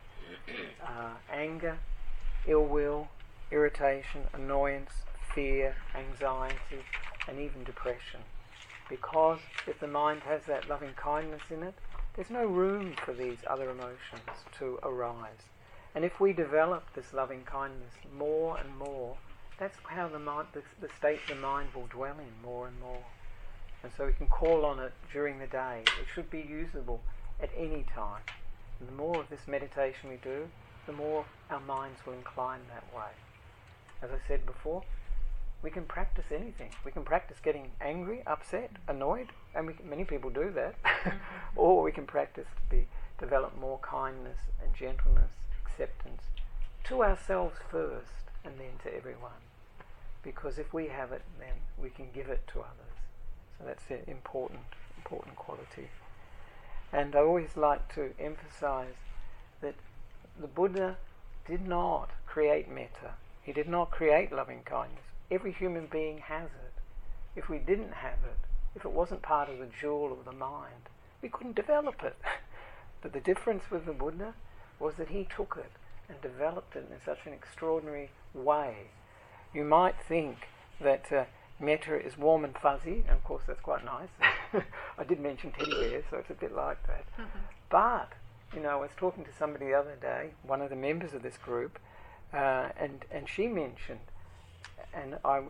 anger, ill will, irritation, annoyance, fear, anxiety, and even depression. Because if the mind has that loving kindness in it, there's no room for these other emotions to arise. And if we develop this loving kindness more and more, that's how the state the mind will dwell in more and more. And so we can call on it during the day. It should be usable at any time. And the more of this meditation we do, the more our minds will incline that way. As I said before, we can practice anything. We can practice getting angry, upset, annoyed, and many people do that. Or we can practice to develop more kindness and gentleness, acceptance, to ourselves first and then to everyone. Because if we have it, then we can give it to others. So that's an important quality. And I always like to emphasize that the Buddha did not create metta. He did not create loving kindness. Every human being has it. If we didn't have it, if it wasn't part of the jewel of the mind, we couldn't develop it. But the difference with the Buddha was that he took it and developed it in such an extraordinary way. You might think that metta is warm and fuzzy, and of course that's quite nice. I did mention teddy bears, so it's a bit like that. But, I was talking to somebody the other day, one of the members of this group, and she mentioned, and I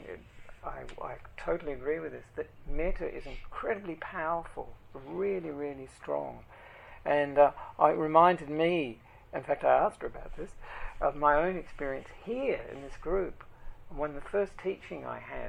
totally agree with this, that metta is incredibly powerful, really, really strong. And it reminded me, in fact I asked her about this, of my own experience here in this group. When the first teaching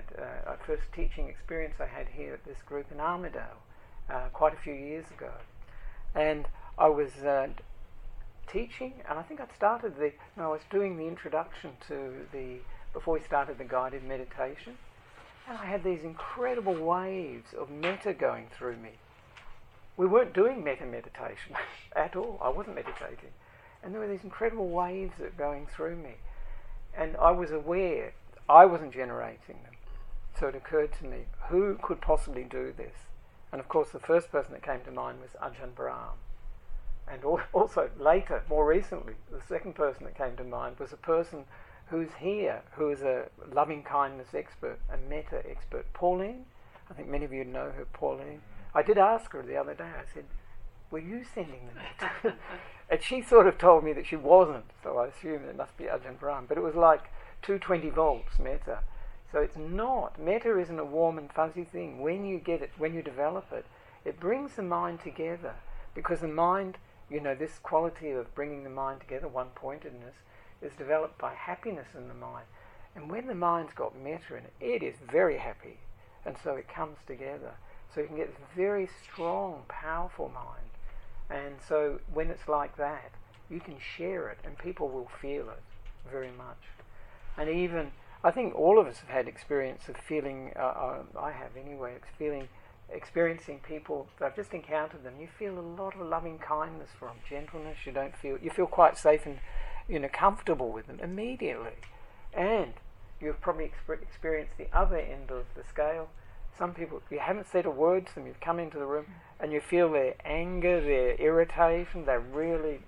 experience I had here at this group in Armidale, quite a few years ago. And I was teaching, and I think I was doing the introduction before we started the guided meditation, and I had these incredible waves of metta going through me. We weren't doing metta meditation at all. I wasn't meditating. And there were these incredible waves that were going through me. And I was aware I wasn't generating them. So it occurred to me, who could possibly do this? And of course the first person that came to mind was Ajahn Brahm. And also later, more recently, the second person that came to mind was a person who's here, who is a loving kindness expert, a metta expert, Pauline. I think many of you know her, Pauline. I did ask her the other day, I said, were you sending the metta? And she sort of told me that she wasn't, so I assumed it must be Ajahn Brahm. But it was like 220 volts metta. So it's not, metta isn't a warm and fuzzy thing. When you get it, when you develop it, it brings the mind together. Because the mind, this quality of bringing the mind together, one-pointedness, is developed by happiness in the mind. And when the mind's got metta in it, it is very happy. And so it comes together. So you can get this very strong, powerful mind. And so when it's like that, you can share it and people will feel it very much. And even, I think all of us have had experience of feeling, I have anyway, experiencing people, I've just encountered them, you feel a lot of loving kindness for them, gentleness, you feel quite safe and comfortable with them immediately. And you've probably experienced the other end of the scale. Some people, you haven't said a word to them, you've come into the room and you feel their anger, their irritation, they're really,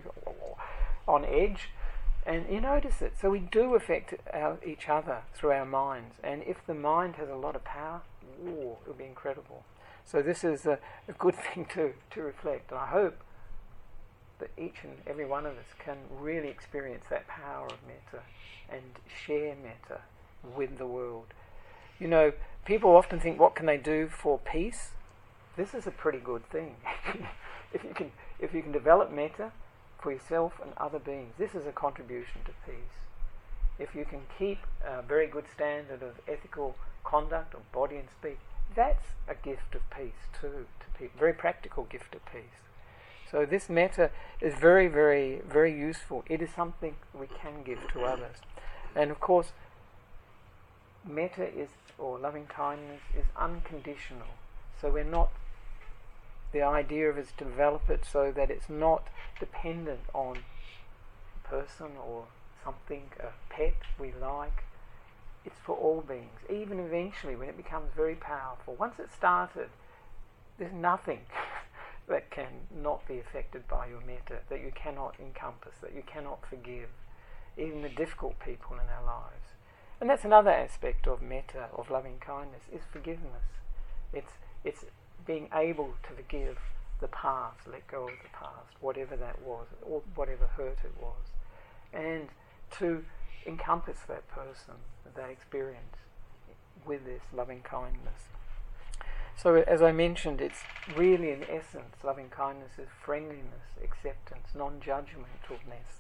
on edge, and you notice it. So we do affect each other through our minds, and if the mind has a lot of power, it'll be incredible. So this is a good thing to reflect, and I hope that each and every one of us can really experience that power of metta and share metta with the world. You know, people often think, what can they do for peace? This is a pretty good thing. if you can develop metta for yourself and other beings, this is a contribution to peace. If you can keep a very good standard of ethical conduct of body and speech, that's a gift of peace too to people, very practical gift of peace. So this metta is very, very, very useful. It is something we can give to others. And of course, metta is, or loving kindness, is unconditional. So we're not, the idea of it is to develop it so that it's not dependent on a person or something, a pet we like. It's for all beings. Even eventually, when it becomes very powerful, once it's started, there's nothing that can not be affected by your metta, that you cannot encompass, that you cannot forgive, even the difficult people in our lives. And that's another aspect of metta, of loving kindness, is forgiveness. It's being able to forgive the past, let go of the past, whatever that was, or whatever hurt it was, and to encompass that person, that experience, with this loving kindness. So as I mentioned, it's really, in essence, loving kindness is friendliness, acceptance, non-judgmentalness,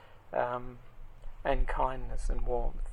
and kindness and warmth.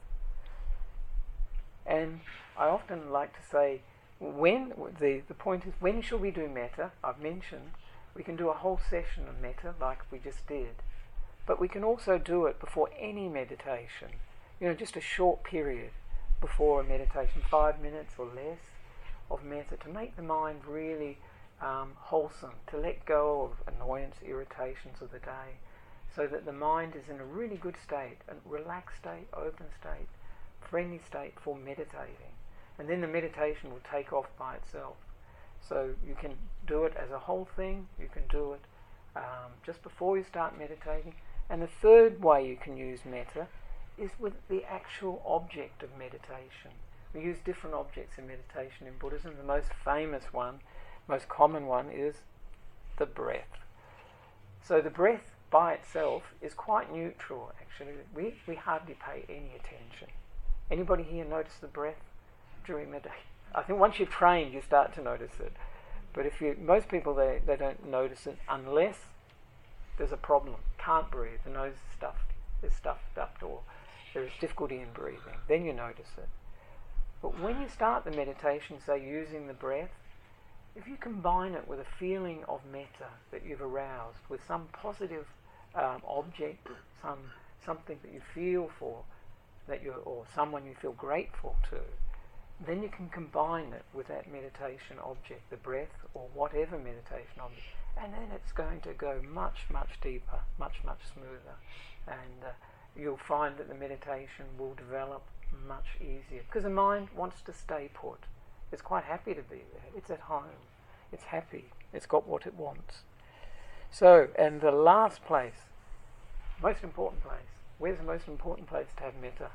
And I often like to say, when the point is, when should we do metta? I've mentioned we can do a whole session of metta like we just did, but we can also do it before any meditation. You know, just a short period before a meditation, 5 minutes or less of metta, to make the mind really wholesome, to let go of annoyance, irritations of the day, so that the mind is in a really good state, a relaxed state, open state, friendly state for meditating. And then the meditation will take off by itself. So you can do it as a whole thing, you can do it just before you start meditating. And the third way you can use metta is with the actual object of meditation. We use different objects in meditation in Buddhism. The most famous one, most common one, is the breath. So the breath by itself is quite neutral, actually. We hardly pay any attention. Anybody here notice the breath during meditation? I think once you're trained, you start to notice it. But most people, they don't notice it unless there's a problem. Can't breathe. The nose is stuffed up, or there is difficulty in breathing. Then you notice it. But when you start the meditation, say using the breath, if you combine it with a feeling of metta that you've aroused, with some positive object, something that you feel for, or someone you feel grateful to, then you can combine it with that meditation object, the breath or whatever meditation object, and then it's going to go much, much deeper, much, much smoother, and you'll find that the meditation will develop much easier, because the mind wants to stay put. It's quite happy to be there. It's at home. It's happy. It's got what it wants. So, and the last place, most important place. Where's the most important place to have metta?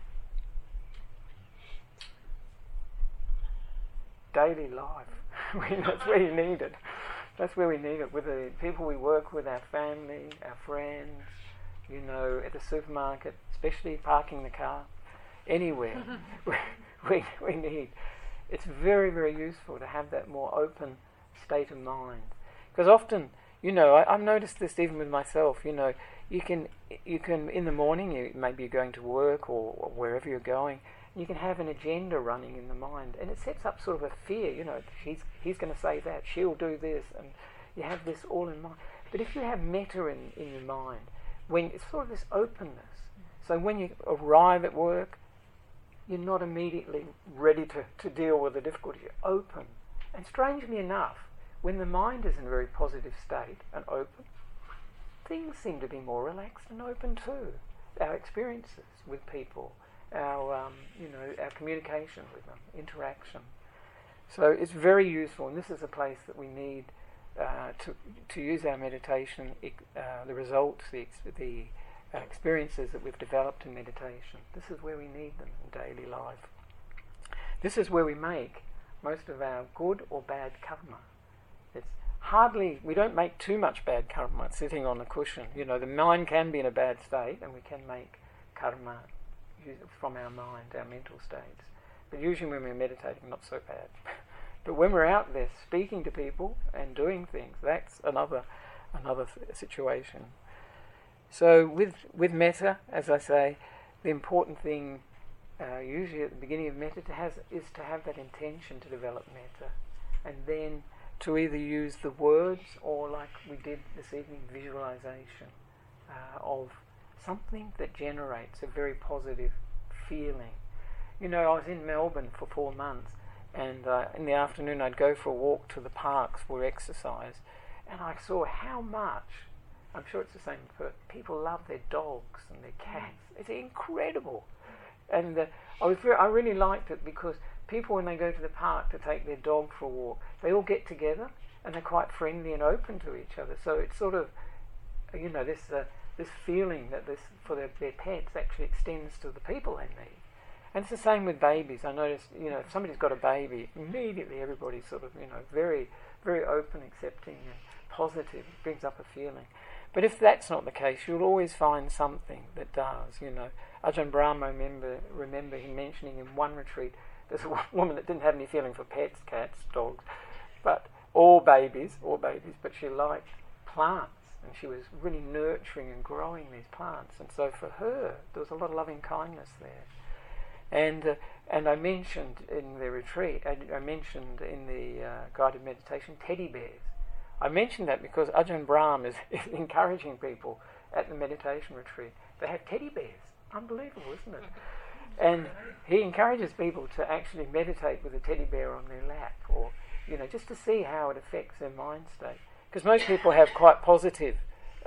Daily life. That's where you need it. That's where we need it. With the people we work with, our family, our friends, you know, at the supermarket, especially parking the car, anywhere. we need. It's very, very useful to have that more open state of mind. Because often, you know, I've noticed this even with myself, you know, you can in the morning, maybe you're going to work or wherever you're going, you can have an agenda running in the mind, and it sets up sort of a fear, you know, he's going to say that, she'll do this, and you have this all in mind. But if you have metta in your mind, when it's sort of this openness, so when you arrive at work, you're not immediately ready to deal with the difficulty. You're open. And strangely enough, when the mind is in a very positive state and open, things seem to be more relaxed and open too. Our experiences with people, our communication with them, interaction. So it's very useful, and this is a place that we need to use our meditation, the results, the experiences that we've developed in meditation. This is where we need them in daily life. This is where we make most of our good or bad karma. We don't make too much bad karma sitting on a cushion. You know, the mind can be in a bad state, and we can make karma from our mind, our mental states. But usually when we're meditating, not so bad. But when we're out there speaking to people and doing things, that's another situation. So with metta, as I say, the important thing usually at the beginning of metta is to have that intention to develop metta, and then to either use the words or, like we did this evening, visualization of something that generates a very positive feeling. You know, I was in Melbourne for 4 months, and in the afternoon I'd go for a walk to the parks for exercise, and I saw how much, I'm sure it's the same for people, love their dogs and their cats. It's incredible. And I really liked it because people, when they go to the park to take their dog for a walk, they all get together and they're quite friendly and open to each other. So it's sort of, you know, this feeling that this for their pets actually extends to the people they meet. And it's the same with babies. I noticed, you know, if somebody's got a baby, immediately everybody's sort of, you know, very, very open, accepting and positive. It brings up a feeling. But if that's not the case, you'll always find something that does, you know. Ajahn Brahma, remember him mentioning in one retreat, there's a woman that didn't have any feeling for pets, cats, dogs, but or babies, but she liked plants, and she was really nurturing and growing these plants. And so for her, there was a lot of loving kindness there. And I mentioned in the retreat, I mentioned in the guided meditation, teddy bears. I mentioned that because Ajahn Brahm is encouraging people at the meditation retreat. They have teddy bears. Unbelievable, isn't it? And he encourages people to actually meditate with a teddy bear on their lap, or, you know, just to see how it affects their mind state. Because most people have quite positive,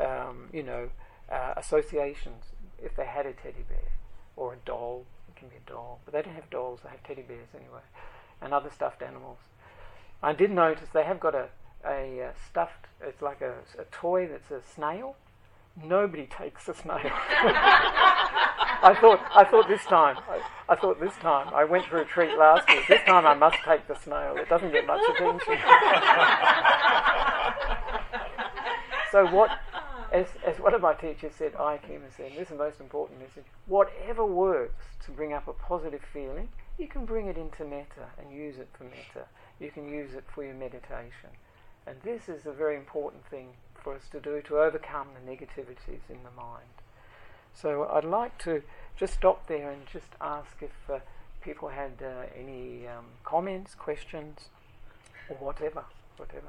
associations if they had a teddy bear or a doll. It can be a doll, but they don't have dolls. They have teddy bears anyway, and other stuffed animals. I did notice they have got a stuffed. It's like a toy that's a snail. Nobody takes a snail. I thought this time. I went to a retreat last week. This time I must take the snail. It doesn't get much attention. So as one of my teachers said, Ayakema said, this is the most important message, whatever works to bring up a positive feeling, you can bring it into metta and use it for metta. You can use it for your meditation. And this is a very important thing for us to do, to overcome the negativities in the mind. So I'd like to just stop there and just ask if people had any comments, questions, or whatever. Question.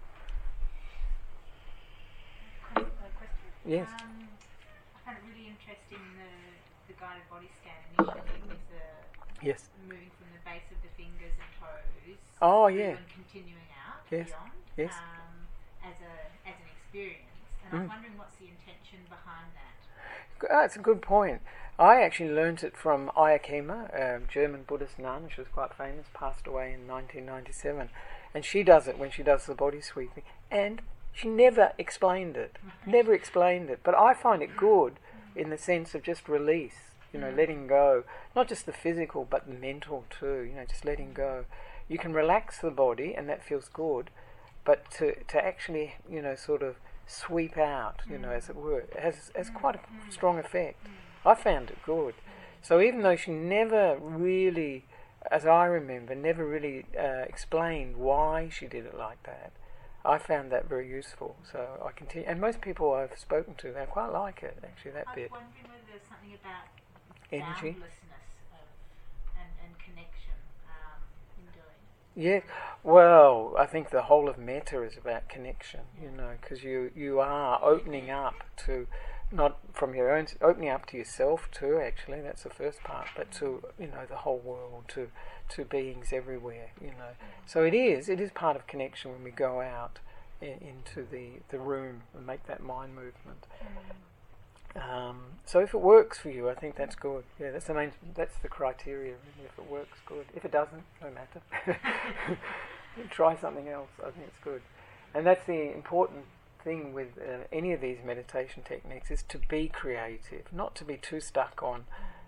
Yes. I found it really interesting the guided body scan initially with the yes. moving from the base of the fingers and toes. Oh yeah. And continuing out yes. beyond. Yes. As an experience, and I'm wondering what's the intention behind that. That's a good point. I actually learnt it from Ayakema, a German Buddhist nun. She was quite famous, passed away in 1997, and she does it when she does the body sweeping, and she never explained it. But I find it good in the sense of just release, you know, letting go, not just the physical but the mental too, you know, just letting go. You can relax the body and that feels good, but to actually, you know, sort of sweep out, you know, as it were, has quite a strong effect. I found it good. So even though she never really, as I remember, never really explained why she did it like that, I found that very useful. So I continue, and most people I've spoken to, they quite like it, actually, that bit. I was wondering whether there's something about energy, boundlessness and connection in doing it. Yeah, well, I think the whole of metta is about connection, you know, because you are opening up to, not from your own, opening up to yourself too, actually, that's the first part, but to, you know, the whole world, to beings everywhere, you know. So it is part of connection when we go out into the room and make that mind movement. So if it works for you, I think that's good. Yeah, that's the criteria. Really. If it works, good. If it doesn't, no matter. Try something else. I think it's good. And that's the important thing with any of these meditation techniques, is to be creative, not to be too stuck on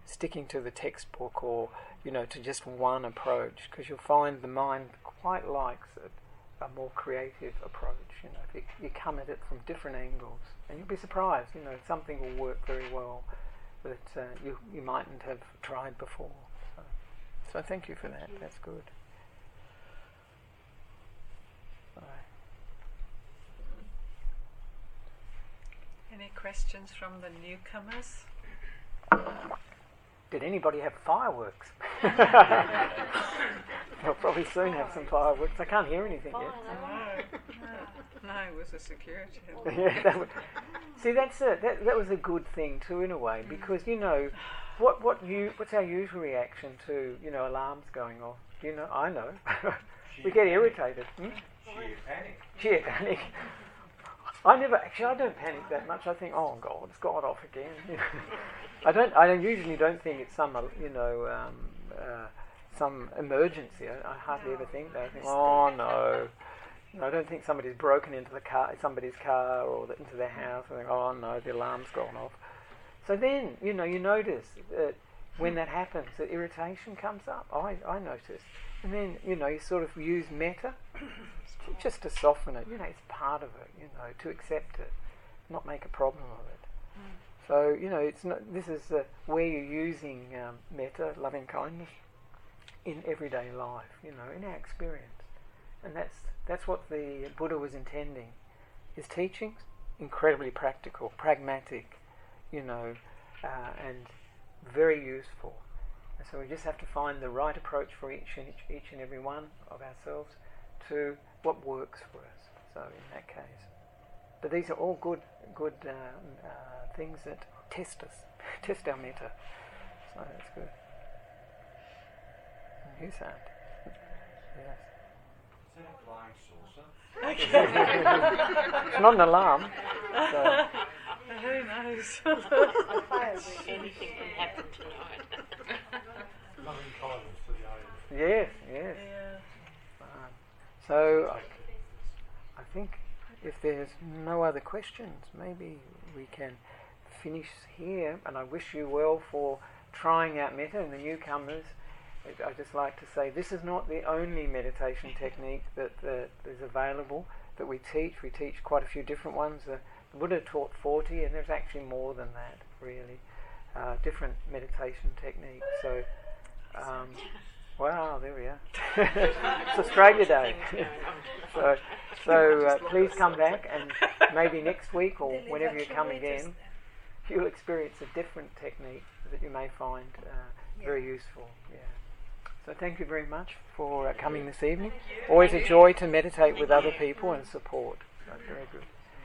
sticking to the textbook or, to just one approach, because you'll find the mind quite likes a more creative approach. If you come at it from different angles, and you'll be surprised. Something will work very well that you mightn't have tried before. So thank you for that. That's good. Any questions from the newcomers? Did anybody have fireworks? They'll probably soon have some fireworks. I can't hear anything yet. No, it was a security. Yeah, see, that's it. That was a good thing too, in a way, because what's our usual reaction to alarms going off? I know. We get irritated. Sheer panic. I don't panic that much. I think, oh God, it's gone off again. I usually don't think it's some emergency. I hardly ever think that. I think, oh no. I don't think somebody's broken into somebody's car or into their house. I think, oh no, the alarm's gone off. So then, you notice that when that happens, the irritation comes up. I notice. And then, you sort of use metta just to soften it. It's part of it, to accept it, not make a problem of it. So, it's not. This is where you're using metta, loving kindness, in everyday life, in our experience. And that's what the Buddha was intending. His teachings, incredibly practical, pragmatic, and very useful. And so we just have to find the right approach for each and every one of ourselves to what works for us. So in that case. But these are all good things that test us, test our metta. So that's good. You sound. Yes. Is that a flying saucer? It's not an alarm. So. Who knows? Anything can happen tonight. Loving kindness to the Yes. Yeah. So I think if there's no other questions, maybe we can finish here. And I wish you well for trying out metta, and the newcomers. I'd just like to say this is not the only meditation technique that is available that we teach. We teach quite a few different ones. The Buddha taught 40, and there's actually more than that, really. Different meditation techniques. So, wow, there we are. It's Australia Day. so please come back, and maybe next week or whenever you come again, you'll experience a different technique that you may find very useful. Yeah. So thank you very much for coming this evening. Always a joy to meditate with other people and support. So very good.